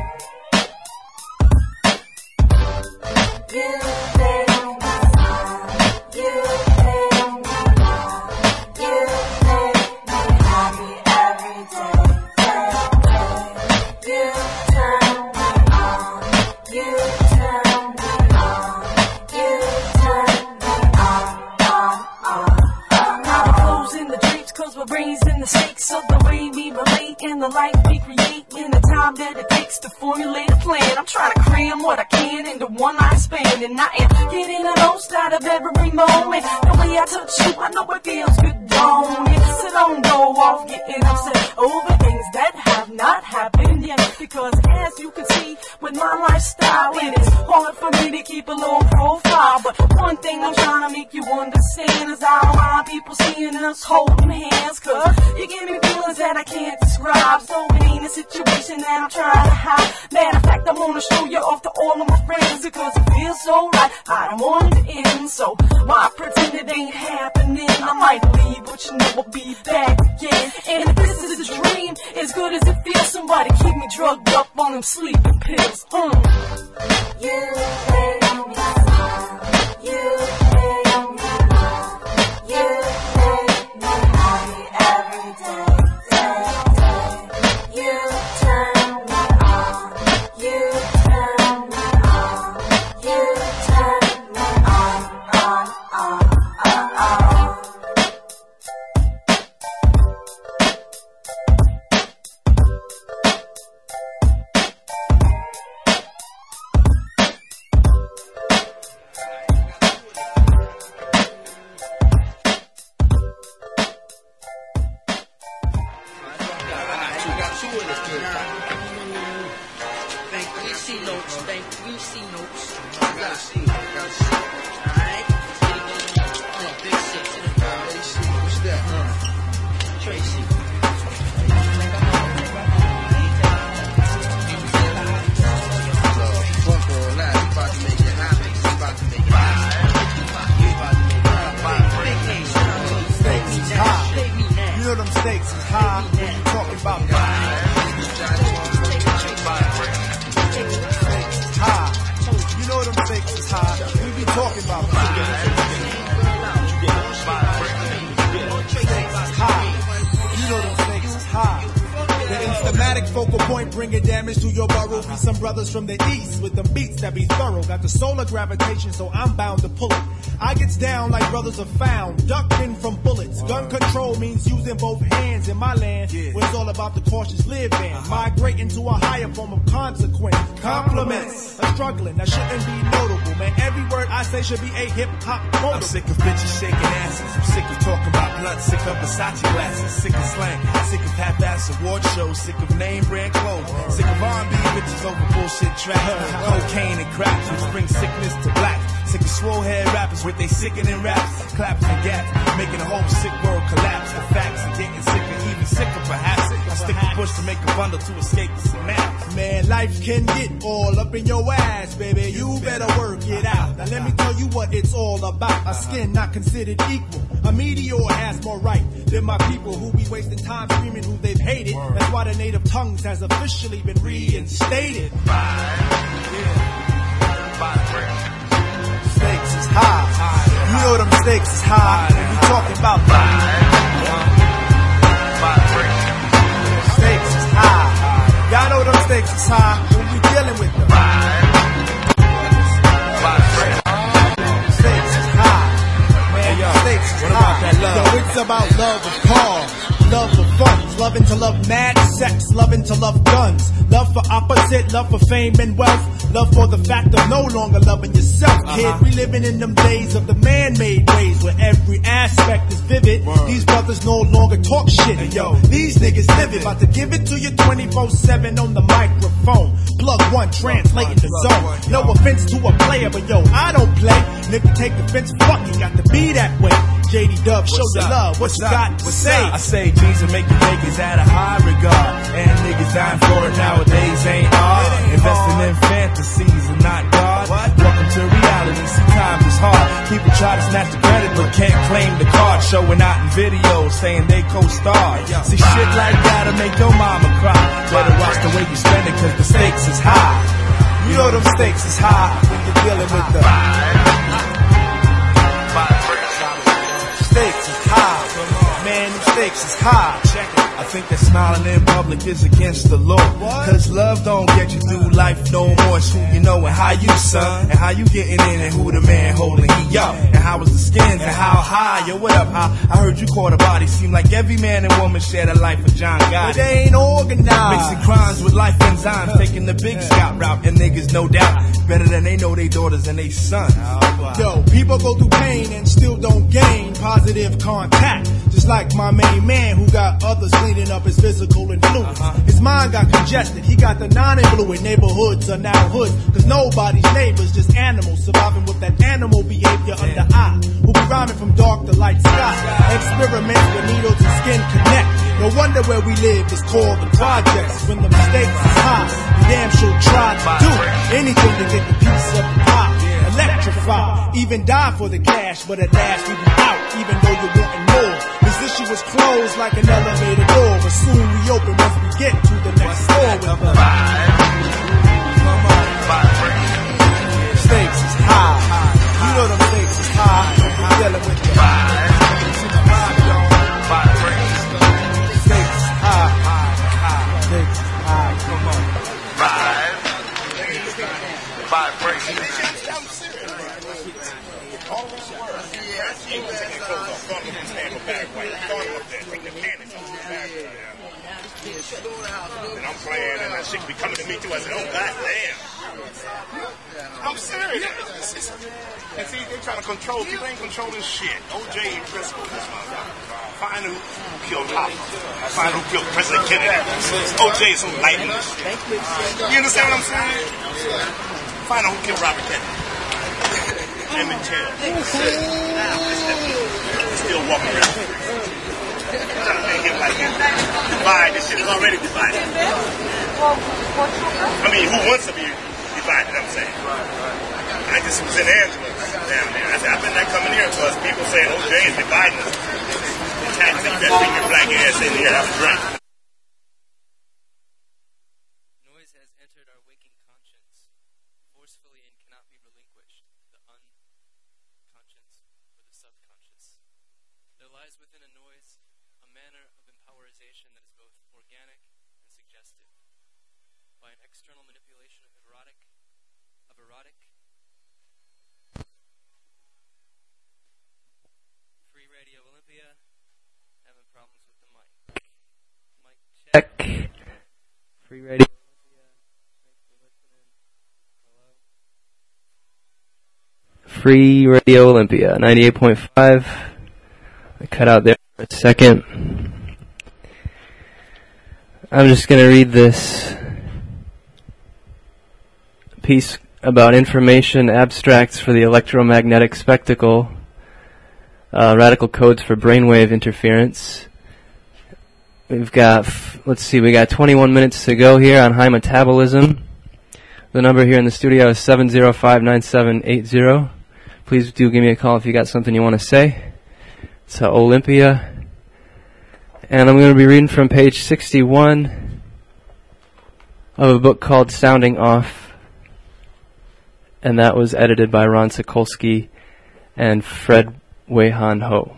You make me smile. You make me laugh. You make me happy every day, day, day. You turn me on. You turn me on. You turn me on, on, on, on. Now we're closing the drapes cause we're raising the stakes of the way we relate and the life we create in the time that it takes to formulate a plan. I'm trying to cram what I can into one night span, and I am getting the most out of every moment. The way I touch you, I know it feels good, don't it? So don't go off getting upset over things that have not happened yet. Because as you can see, with my lifestyle, it is hard for me to keep a low profile. But one thing I'm trying to make you understand is I don't mind people seeing us holding hands. Cause you give me feelings that I can't describe. So it ain't a situation that I'm trying to hide. Matter of fact, I wanna show you off to all of my friends. Because it feels so right, I don't want it to end. So why pretend it ain't happening? I might leave, but you know I'll be back again. And if this is a dream, as good as it feels, somebody keep me drugged up on them sleeping pills. Mm. You make me smile. You make me laugh. You make me happy every day, day, day. You turn me on. You turn me on. You turn me on, on, on, on, on. From the east with the beats that be thorough. Got the solar gravitation, so I'm bound to pull it. I gets down like brothers are found, ducking from bullets. Gun control means using both hands in my land, where it's all about the cautious living. Migrating to a higher form of consequence. Compliments, a struggling. That shouldn't be notable, man. Every word I say should be a hip-hop quote. I'm sick of bitches shaking asses. I'm sick of talking about blood. Sick of Versace glasses. Sick of slang. Sick of half-ass award shows. Sick of name brand clothes. Sick of R and B bitches over bullshit tracks. Cocaine and crack, which brings sickness to black. Sick of swole head rappers with they sickening raps. Claps and gaps, making the whole sick world collapse. The facts are getting sicker, even sicker perhaps. I stick a bush to make a bundle to escape the synapse. Man, life can get all up in your ass, baby. You better work it out. Now let me tell you what it's all about. A skin not considered equal. A meteor has more right than my people who be wasting time screaming who they've hated. That's why the native tongues has officially been reinstated. Stakes is high. You know them stakes is high. And we talking about stakes is high. Y'all know them stakes is high when we dealing with them. Stakes is high. Man, yo, stakes is high. Yo, it's about love of cars, love for funds, loving to love mad sex, loving to love guns, love for opposite, love for fame and wealth, love for the fact of no longer loving yourself, kid. Uh-huh. We living in them days of the man-made ways where every aspect is vivid. Word. These brothers no longer talk shit, hey, yo. These niggas live it. About to give it to you twenty-four seven on the microphone. Plug one, translating the zone. No offense to a player, but yo, I don't play. And if you take offense, fuck, you got to be that way. J D Dub, show the love. What you got to say? I say jeans and make you niggas out of high regard. And niggas dying for it nowadays ain't hard. Investing in fantasies and not God. Welcome to reality. See, times is hard. People try to snatch the credit but can't claim the card. Showing out in videos saying they co-stars. See, shit like that'll make your mama cry. Better watch the way you spend it cause the stakes is high. You know them stakes is high when you're dealing with the stakes is high. Man, them stakes is high. Check it. I think that smiling in public is against the law. Cause love don't get you through life no more. It's who you know and how you, son. And how you getting in and who the man holding he up. And how was the skins and how high. Yo, what up? How I heard you caught a body. Seem like every man and woman shared a life with John Gotti. But they ain't organized. Mixing crimes with life enzymes. Taking the big scout route. And niggas no doubt better than they know they daughters and they sons. Yo, people go through pain and still don't gain positive contact. Just like my main man who got others cleaning up his physical influence. Uh-huh. His mind got congested. He got the non-influent. Neighborhoods are now hoods. Cause nobody's neighbors, just animals surviving with that animal behavior yeah. under eye. Who be rhyming from dark to light sky. Experiments where needles and skin connect. No wonder where we live is called the projects. When the mistakes is high, we damn sure try to do anything to get the piece of the pie. Electrify, even die for the cash, but at last we be out, even though you're wanting more. This issue is closed like an elevator door, but soon we open once we get to the next floor with the stakes is high. You know them stakes is high. We're dealing with the stakes is high. Stakes is high. Come on. Five. Five breaks. And I'm playing, and that shit be coming to me too. I said, oh, goddamn. I'm serious. And see, they trying to control. People ain't controlling shit. O J and Frisco, this motherfucker. Find who killed Pop. Find who killed President Kennedy. O J is some lightning shit. You understand what I'm saying? Find out who killed Robert Kennedy. Emmett Till. Still walking around. Divide this shit is already divided. I mean, who wants to be divided? I'm saying. I just was in Angela down there. I said, I've been not coming here because people saying O J is dividing us. The tax and you bring your black ass in here. Have a drink. Noise has entered our waking conscience forcefully and cannot be relinquished. The unconscious or the subconscious. There lies within a noise a manner of empowerization that is both organic and suggestive. By an external manipulation of erotic, of erotic, Free Radio Olympia, having problems with the mic. Mic check. Free Radio Olympia, thanks for listening. Hello. Free Radio Olympia, ninety-eight point five. I cut out there for a second. I'm just going to read this piece about information abstracts for the electromagnetic spectacle, uh, radical codes for brainwave interference. We've got, let's see, we got twenty-one minutes to go here on high metabolism. The number here in the studio is seven zero five, nine seven eight zero. Please do give me a call if you got something you want to say. It's uh, Olympia. And I'm going to be reading from page sixty-one of a book called Sounding Off. And that was edited by Ron Sokolsky and Fred Wei-Han Ho.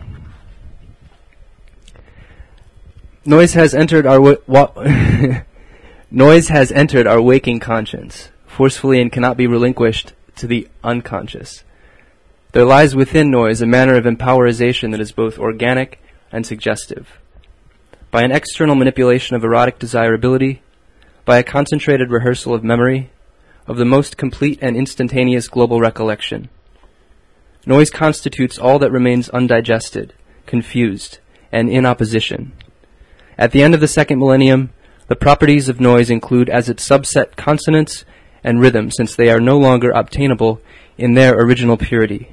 Noise has entered our wa- wa- Noise has entered our waking conscience, forcefully and cannot be relinquished to the unconscious. There lies within noise a manner of empowerization that is both organic and suggestive. By an external manipulation of erotic desirability, by a concentrated rehearsal of memory, of the most complete and instantaneous global recollection. Noise constitutes all that remains undigested, confused, and in opposition. At the end of the second millennium, the properties of noise include as its subset consonance and rhythm, since they are no longer obtainable in their original purity.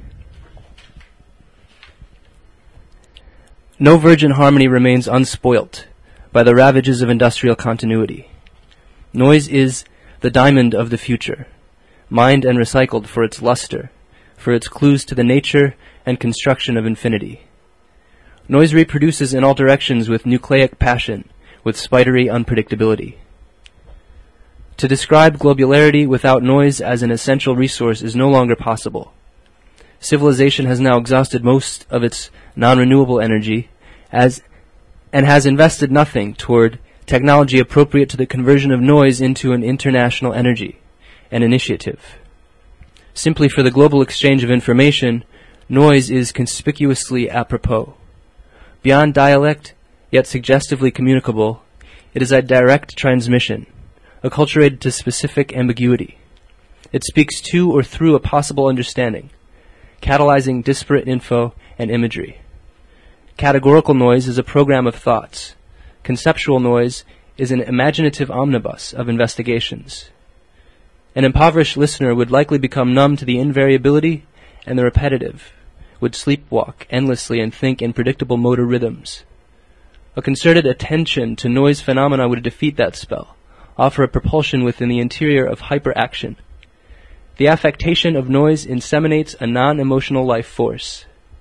No virgin harmony remains unspoilt by the ravages of industrial continuity. Noise is the diamond of the future, mined and recycled for its luster, for its clues to the nature and construction of infinity. Noise reproduces in all directions with nucleic passion, with spidery unpredictability. To describe globularity without noise as an essential resource is no longer possible. Civilization has now exhausted most of its non-renewable energy as and has invested nothing toward technology appropriate to the conversion of noise into an international energy, an initiative. Simply for the global exchange of information, noise is conspicuously apropos. Beyond dialect, yet suggestively communicable, it is a direct transmission, acculturated to specific ambiguity. It speaks to or through a possible understanding, catalyzing disparate info and imagery. Categorical noise is a program of thoughts. Conceptual noise is an imaginative omnibus of investigations. An impoverished listener would likely become numb to the invariability and the repetitive, would sleepwalk endlessly and think in predictable motor rhythms. A concerted attention to noise phenomena would defeat that spell, offer a propulsion within the interior of hyperaction. The affectation of noise inseminates a non-emotional life force.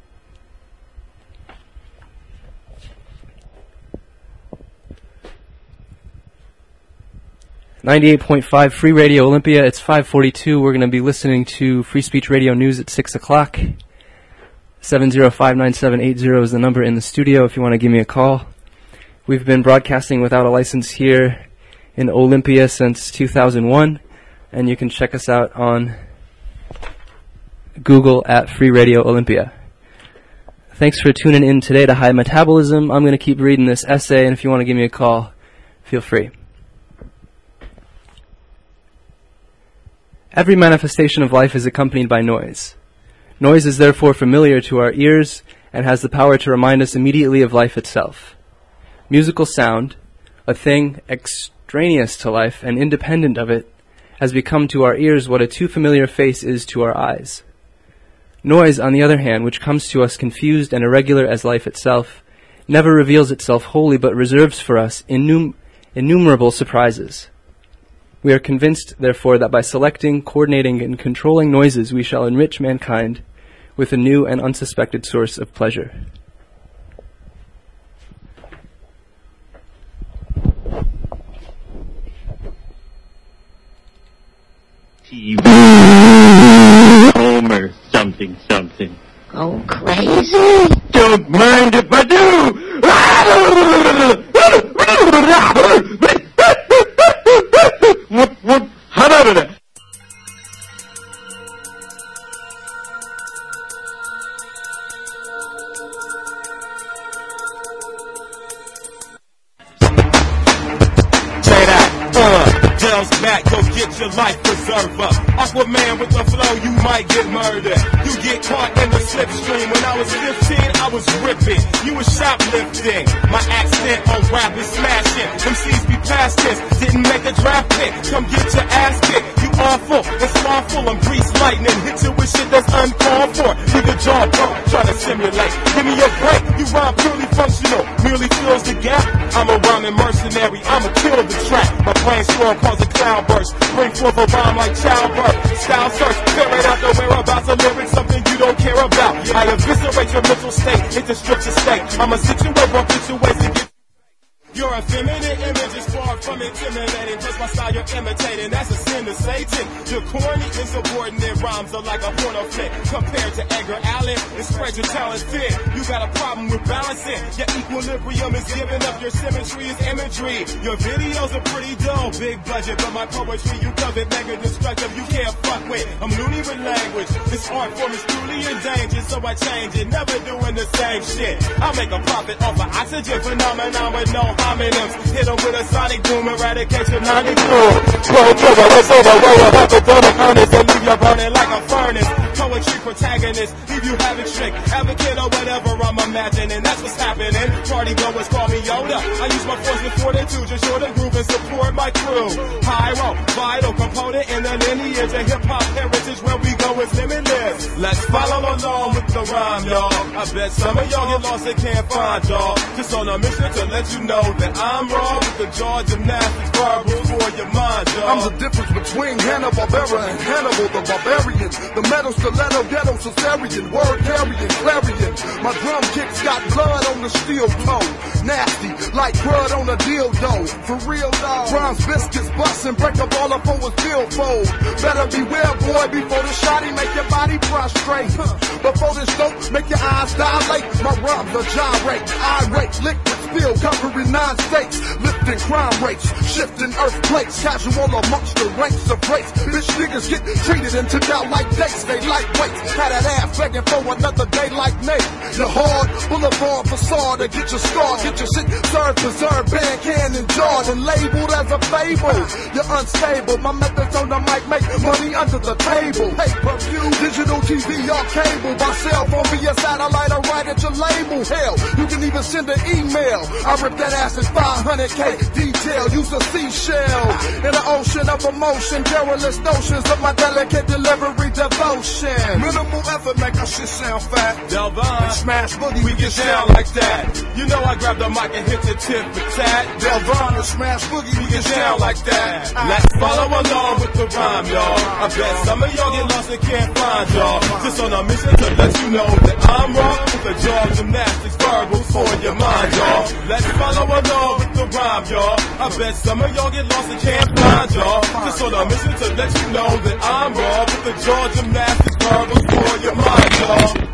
ninety-eight point five Free Radio Olympia. It's five forty-two. We're going to be listening to Free Speech Radio News at six o'clock. seven zero five, nine seven eight zero is the number in the studio if you want to give me a call. We've been broadcasting without a license here in Olympia since two thousand one, and you can check us out on Google at Free Radio Olympia. Thanks for tuning in today to High Metabolism. I'm going to keep reading this essay, and if you want to give me a call, feel free. Every manifestation of life is accompanied by noise. Noise is therefore familiar to our ears and has the power to remind us immediately of life itself. Musical sound, a thing extraneous to life and independent of it, has become to our ears what a too familiar face is to our eyes. Noise, on the other hand, which comes to us confused and irregular as life itself, never reveals itself wholly but reserves for us innum- innumerable surprises. We are convinced, therefore, that by selecting, coordinating, and controlling noises, we shall enrich mankind with a new and unsuspected source of pleasure. T V Homer something something. Go crazy? Don't mind if I do! What, what, how Say that, uh, Dell's back, go get your your life preserver. Aquaman with the flow, you might get murdered. You get caught in the slipstream. When I was fifteen, I was ripping. You was shoplifting. My accent on rap is smashing. M Cs be past this, didn't make a draft pick. Come get your ass kicked. You awful, it's awful. I'm grease lightning. Hit you with shit that's uncalled for. Leave your jaw broke, try to simulate. Give me a break. You rhyme purely functional, merely fills the gap. I'm a rhyming mercenary. I'ma kill the track. My brainstorm cause a cloud burst. Bring forth a rhyme like childbirth. Style search, ferret out the whereabouts of lyrics, something you don't care about. I eviscerate your mental state, it strips your state. I'ma situate, won't get you ways to get. Your effeminate image is far from intimidating. Plus my style you're imitating, that's a sin to Satan. Your corny, insubordinate rhymes are like a porno flick. Compared to Edgar Allan, it spreads your talent thin. You got a problem with balancing. Your equilibrium is giving up, your symmetry is imagery. Your videos are pretty dull, big budget, but my poetry you covet mega destructive. You can't fuck with, I'm loony with language. This art form is truly endangered, so I change it, never doing the same shit. I'll make a profit off of oxygen phenomenon with no homonyms. Hit them with a sonic boom, eradication ninety-two. Slow killer, it's over, roll up at the double furnace and leave you burning like a furnace. Poetry protagonist, leave you having trick. Advocate or whatever I'm imagining, that's what's happening. Party goers call me Yoda. I use my force with fortitude, just short and groove and support my crew. Pyro, vital component in the lineage of hip-hop heritage, where we go is limitless. Let's follow along with the rhyme, y'all. I bet some of y'all get lost and can't find y'all. Just on a mission to let you know that I'm raw with the jaw gymnastics verbal for your mind, y'all. I'm the difference between Hanna-Barbera and Hannibal the Barbarian. The metal stiletto, ghetto Caesarian, word carrying, clarion. My drum kicks got blood on the steel toe. Nasty, like crud on a dildo. For real, dog. Bronze biscuits bustin', break a ball up on his billfold. Better beware, boy, before the shotty make your body prostrate. Before this dope, make your eyes dilate. My rhymes are gyrate, irate, liquid spill, covering nine states. Lifting crime rates, shifting earthquakes. Casual amongst the ranks of race. Bitch niggas get treated and took out like dates. They lightweight, had that ass begging for another day like Nate. You're hard, boulevard facade to get your scar, get your shit served, preserved, banned, canned, and jarred, and labeled as a fable. You're unstable, my methods on the mic make money under the table. Pay-per-view, digital T V or cable, by cell phone via satellite or right at your label. Hell, you can even send an email. I rip that ass in five hundred K detail. Use a seashell in an ocean of emotion, perilous notions of my delicate delivery devotion. Minimal effort make our shit sound fat. Delvon, smash boogie, we get down like that. You know I grab the mic and hit the tip for tat. Delvon and smash boogie, we get down like that. Let's follow along with the rhyme, y'all. I bet some of y'all get lost and can't find y'all. Just on a mission to let you know that I'm raw with the jaw gymnastics verbal for your mind, y'all. Let's follow along with the rhyme, y'all. I bet some of y'all get lost and can't find y'all. Just on a mission to let you know that I'm raw with the jaw gymnastics verbal for your mind, y'all.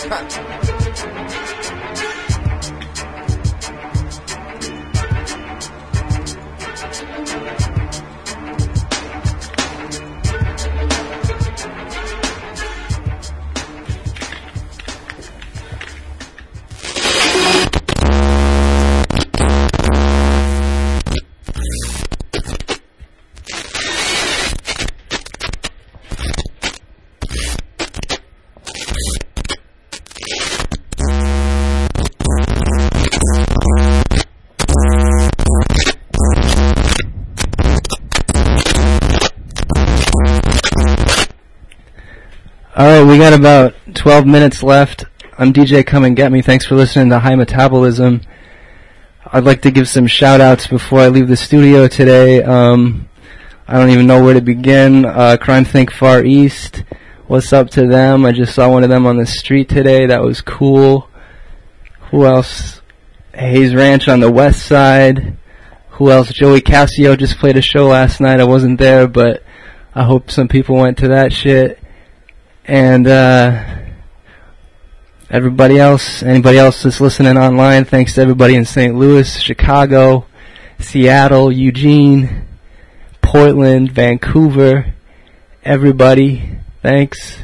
Alright, we got about twelve minutes left. I'm D J Come and Get Me. Thanks for listening to High Metabolism. I'd like to give some shout outs before I leave the studio today. Um, I don't even know where to begin. Uh, Crime Think Far East. What's up to them? I just saw one of them on the street today. That was cool. Who else? Hayes Ranch on the west side. Who else? Joey Cassio just played a show last night. I wasn't there, but I hope some people went to that shit. And uh, everybody else, anybody else that's listening online, thanks to everybody in Saint Louis, Chicago, Seattle, Eugene, Portland, Vancouver, everybody, thanks.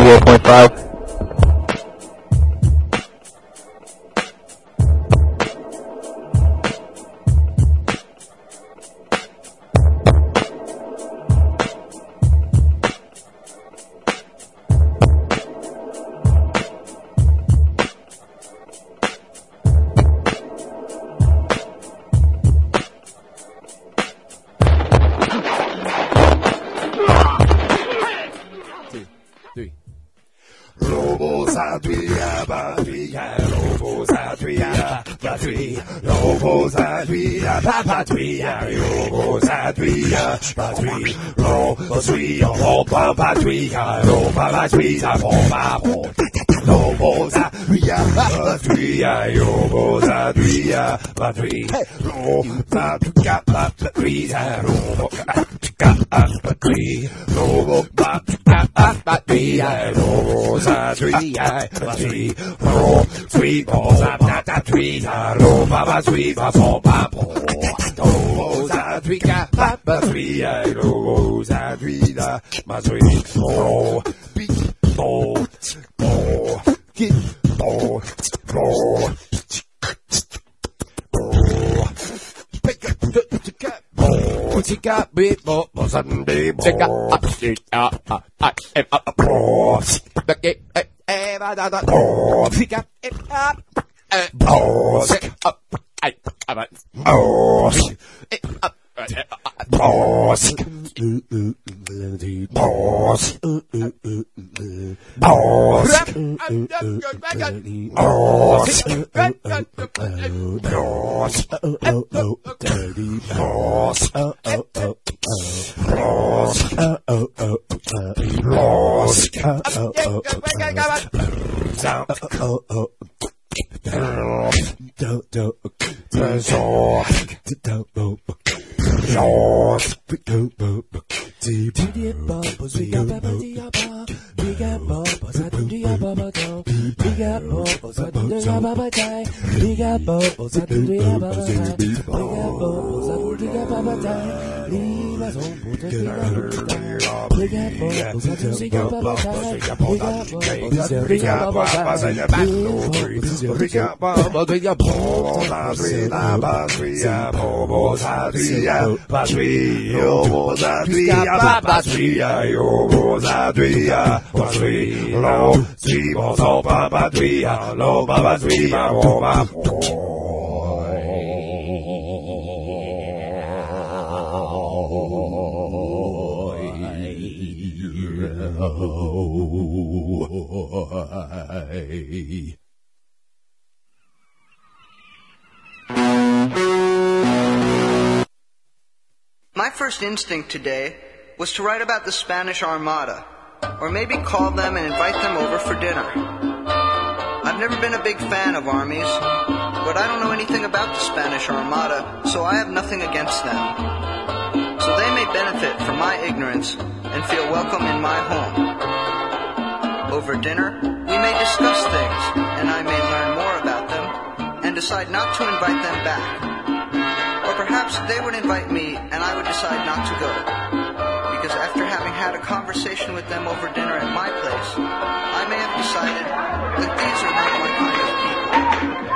ninety-eight point five. My first instinct today was to write about the Spanish Armada, or maybe call them and invite them over for dinner. I've never been a big fan of armies, but I don't know anything about the Spanish Armada, so I have nothing against them. So they may benefit from my ignorance and feel welcome in my home. Over dinner, we may discuss things, and I may learn more about them, and decide not to invite them back. Or perhaps they would invite me, and I would decide not to go. Because after having had a conversation with them over dinner at my place, I may have decided that these are not my kind of people.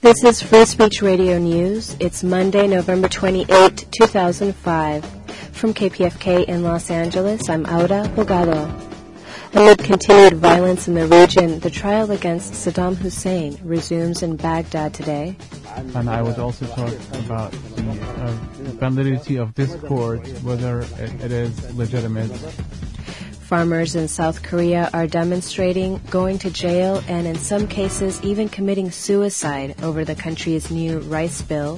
This is Free Speech Radio News. It's Monday, November twenty-eighth, two thousand five. From K P F K in Los Angeles, I'm Aura Bogado. Amid continued violence in the region, the trial against Saddam Hussein resumes in Baghdad today. And I would also talk about the uh, validity of this court, whether it, it is legitimate. Farmers in South Korea are demonstrating, going to jail, and in some cases even committing suicide over the country's new rice bill.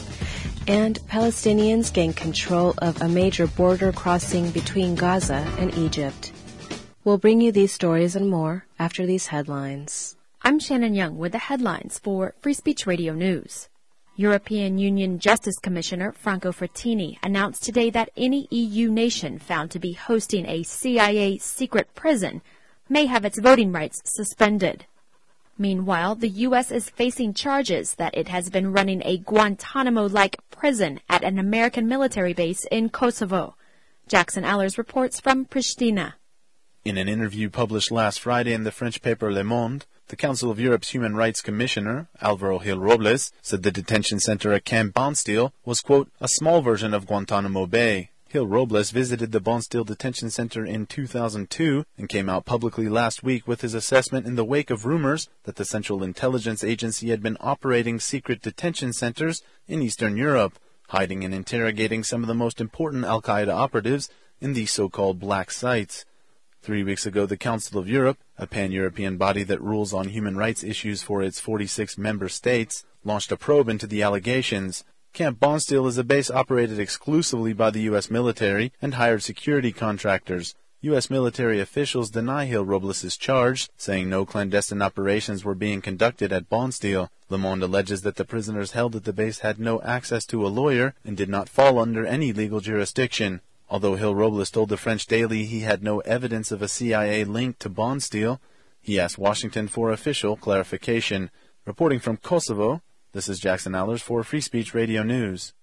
And Palestinians gain control of a major border crossing between Gaza and Egypt. We'll bring you these stories and more after these headlines. I'm Shannon Young with the headlines for Free Speech Radio News. European Union Justice Commissioner Franco Frattini announced today that any E U nation found to be hosting a C I A secret prison may have its voting rights suspended. Meanwhile, the U S is facing charges that it has been running a Guantanamo-like prison at an American military base in Kosovo. Jackson Allers reports from Pristina. In an interview published last Friday in the French paper Le Monde, the Council of Europe's Human Rights Commissioner, Alvaro Gil Robles, said the detention center at Camp Bondsteel was, quote, a small version of Guantanamo Bay. Gil Robles visited the Bondsteel Detention Center in two thousand two and came out publicly last week with his assessment in the wake of rumors that the Central Intelligence Agency had been operating secret detention centers in Eastern Europe, hiding and interrogating some of the most important al-Qaeda operatives in these so-called black sites. Three weeks ago, the Council of Europe, a pan-European body that rules on human rights issues for its forty-six member states, launched a probe into the allegations. Camp Bondsteel is a base operated exclusively by the U S military and hired security contractors. U S military officials deny Gil Robles' charge, saying no clandestine operations were being conducted at Bondsteel. Le Monde alleges that the prisoners held at the base had no access to a lawyer and did not fall under any legal jurisdiction. Although Gil Robles told the French Daily he had no evidence of a C I A link to Bondsteel, he asked Washington for official clarification. Reporting from Kosovo, this is Jackson Allers for Free Speech Radio News.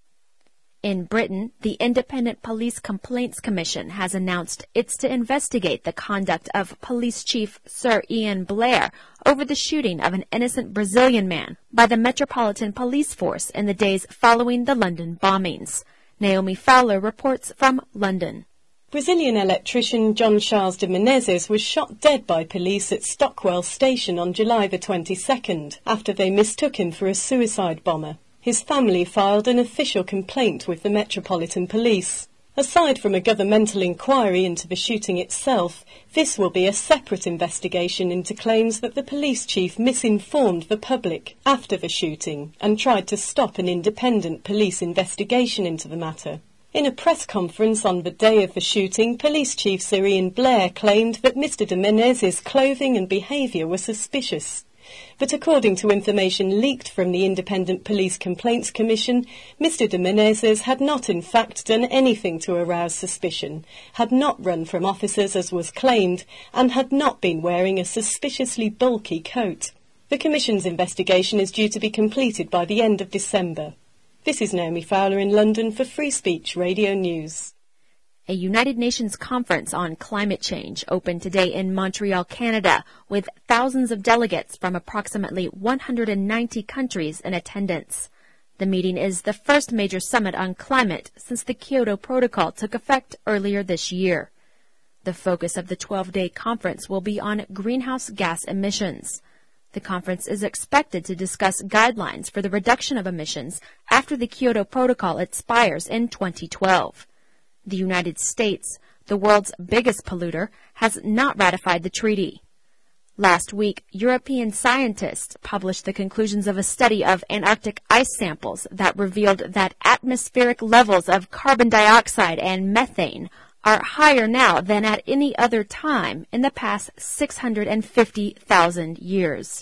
In Britain, the Independent Police Complaints Commission has announced it's to investigate the conduct of Police Chief Sir Ian Blair over the shooting of an innocent Brazilian man by the Metropolitan Police Force in the days following the London bombings. Naomi Fowler reports from London. Brazilian electrician John Charles de Menezes was shot dead by police at Stockwell Station on July the twenty-second after they mistook him for a suicide bomber. His family filed an official complaint with the Metropolitan Police. Aside from a governmental inquiry into the shooting itself, this will be a separate investigation into claims that the police chief misinformed the public after the shooting and tried to stop an independent police investigation into the matter. In a press conference on the day of the shooting, Police Chief Sir Ian Blair claimed that Mister de Menezes' clothing and behaviour were suspicious. But according to information leaked from the Independent Police Complaints Commission, Mister de Menezes had not in fact done anything to arouse suspicion, had not run from officers as was claimed, and had not been wearing a suspiciously bulky coat. The Commission's investigation is due to be completed by the end of December. This is Naomi Fowler in London for Free Speech Radio News. A United Nations conference on climate change opened today in Montreal, Canada, with thousands of delegates from approximately one hundred ninety countries in attendance. The meeting is the first major summit on climate since the Kyoto Protocol took effect earlier this year. The focus of the twelve-day conference will be on greenhouse gas emissions. The conference is expected to discuss guidelines for the reduction of emissions after the Kyoto Protocol expires in twenty twelve. The United States, the world's biggest polluter, has not ratified the treaty. Last week, European scientists published the conclusions of a study of Antarctic ice samples that revealed that atmospheric levels of carbon dioxide and methane are higher now than at any other time in the past six hundred fifty thousand years.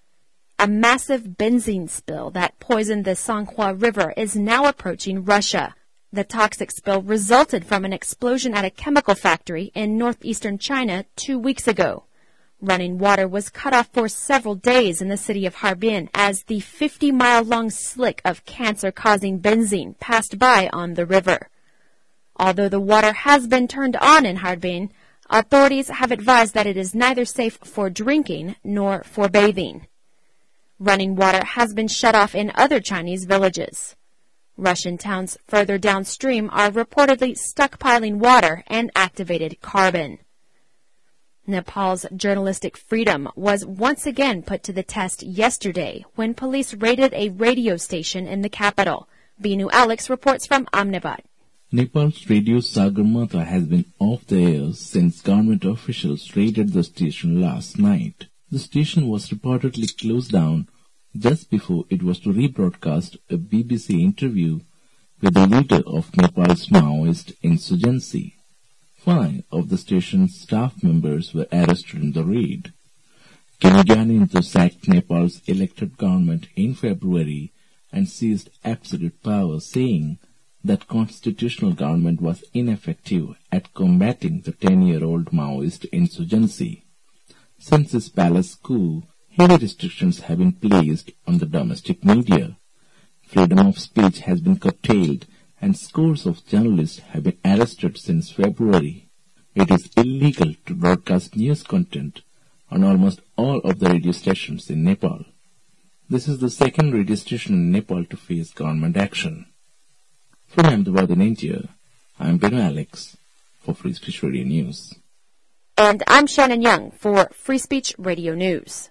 A massive benzene spill that poisoned the Songhua River is now approaching Russia. The toxic spill resulted from an explosion at a chemical factory in northeastern China two weeks ago. Running water was cut off for several days in the city of Harbin as the fifty-mile-long slick of cancer-causing benzene passed by on the river. Although the water has been turned on in Harbin, authorities have advised that it is neither safe for drinking nor for bathing. Running water has been shut off in other Chinese villages. Russian towns further downstream are reportedly stockpiling water and activated carbon. Nepal's journalistic freedom was once again put to the test yesterday when police raided a radio station in the capital. Binu Alex reports from Ahmedabad. Nepal's radio Sagarmatha has been off the air since government officials raided the station last night. The station was reportedly closed down just before it was to rebroadcast a B B C interview with the leader of Nepal's Maoist insurgency. Five of the station's staff members were arrested in the raid. King Gyanendra sacked Nepal's elected government in February and seized absolute power, saying that constitutional government was ineffective at combating the ten-year-old Maoist insurgency. Since his palace coup, heavy restrictions have been placed on the domestic media. Freedom of speech has been curtailed and scores of journalists have been arrested since February. It is illegal to broadcast news content on almost all of the radio stations in Nepal. This is the second radio station in Nepal to face government action. From Ahmedabad in India, I am Benu Alex for Free Speech Radio News. And I'm Shannon Young for Free Speech Radio News.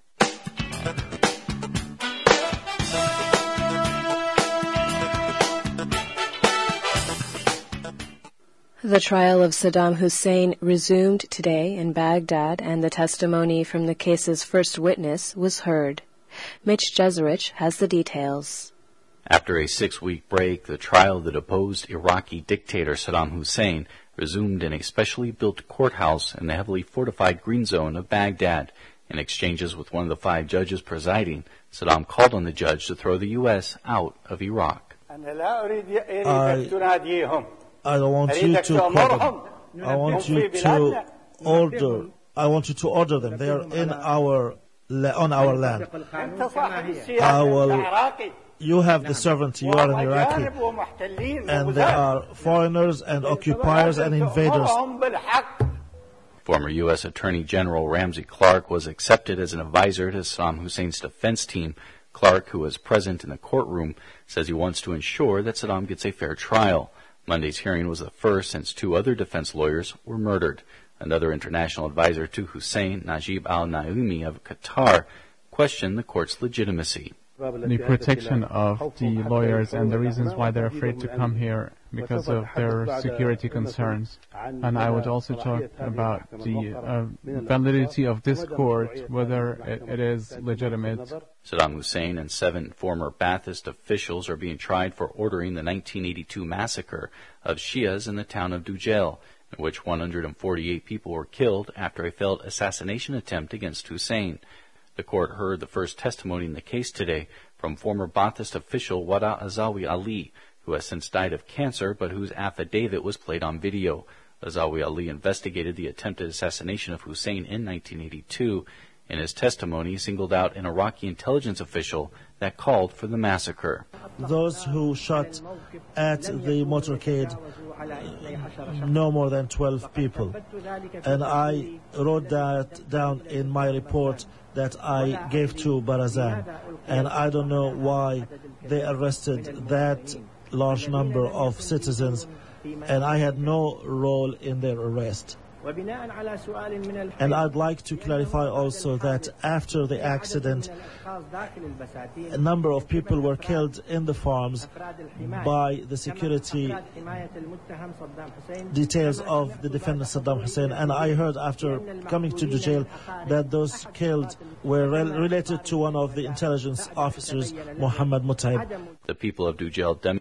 The trial of Saddam Hussein resumed today in Baghdad, and the testimony from the case's first witness was heard. Mitch Jeserich has the details. After a six-week break, the trial that opposed Iraqi dictator Saddam Hussein resumed in a specially built courthouse in the heavily fortified green zone of Baghdad. In exchanges with one of the five judges presiding, Saddam called on the judge to throw the U S out of Iraq. I, I want you to call them. I want you to order. I want you to order them. They are in our on our land. I will. You have the sovereignty. You are an Iraqi, and they are foreigners and occupiers and invaders. Former U S Attorney General Ramsey Clark was accepted as an advisor to Saddam Hussein's defense team. Clark, who was present in the courtroom, says he wants to ensure that Saddam gets a fair trial. Monday's hearing was the first since two other defense lawyers were murdered. Another international advisor to Hussein, Najib al-Naimi of Qatar, questioned the court's legitimacy. The protection of the lawyers and the reasons why they're afraid to come here because of their security concerns. And I would also talk about the uh, validity of this court, whether it, it is legitimate. Saddam Hussein and seven former Ba'athist officials are being tried for ordering the nineteen eighty-two massacre of Shias in the town of Dujail, in which one hundred forty-eight people were killed after a failed assassination attempt against Hussein. The court heard the first testimony in the case today from former Ba'athist official Wada Azawi Ali, who has since died of cancer, but whose affidavit was played on video. Azawi Ali investigated the attempted assassination of Hussein in nineteen eighty-two. In his testimony, he singled out an Iraqi intelligence official that called for the massacre. Those who shot at the motorcade, no more than twelve people. And I wrote that down in my report that I gave to Barazan. And I don't know why they arrested that large number of citizens, and I had no role in their arrest. And I'd like to clarify also that after the accident, a number of people were killed in the farms by the security details of the defendant Saddam Hussein. And I heard after coming to the jail that those killed were re related to one of the intelligence officers, Muhammad Mutaib. The people of Dujail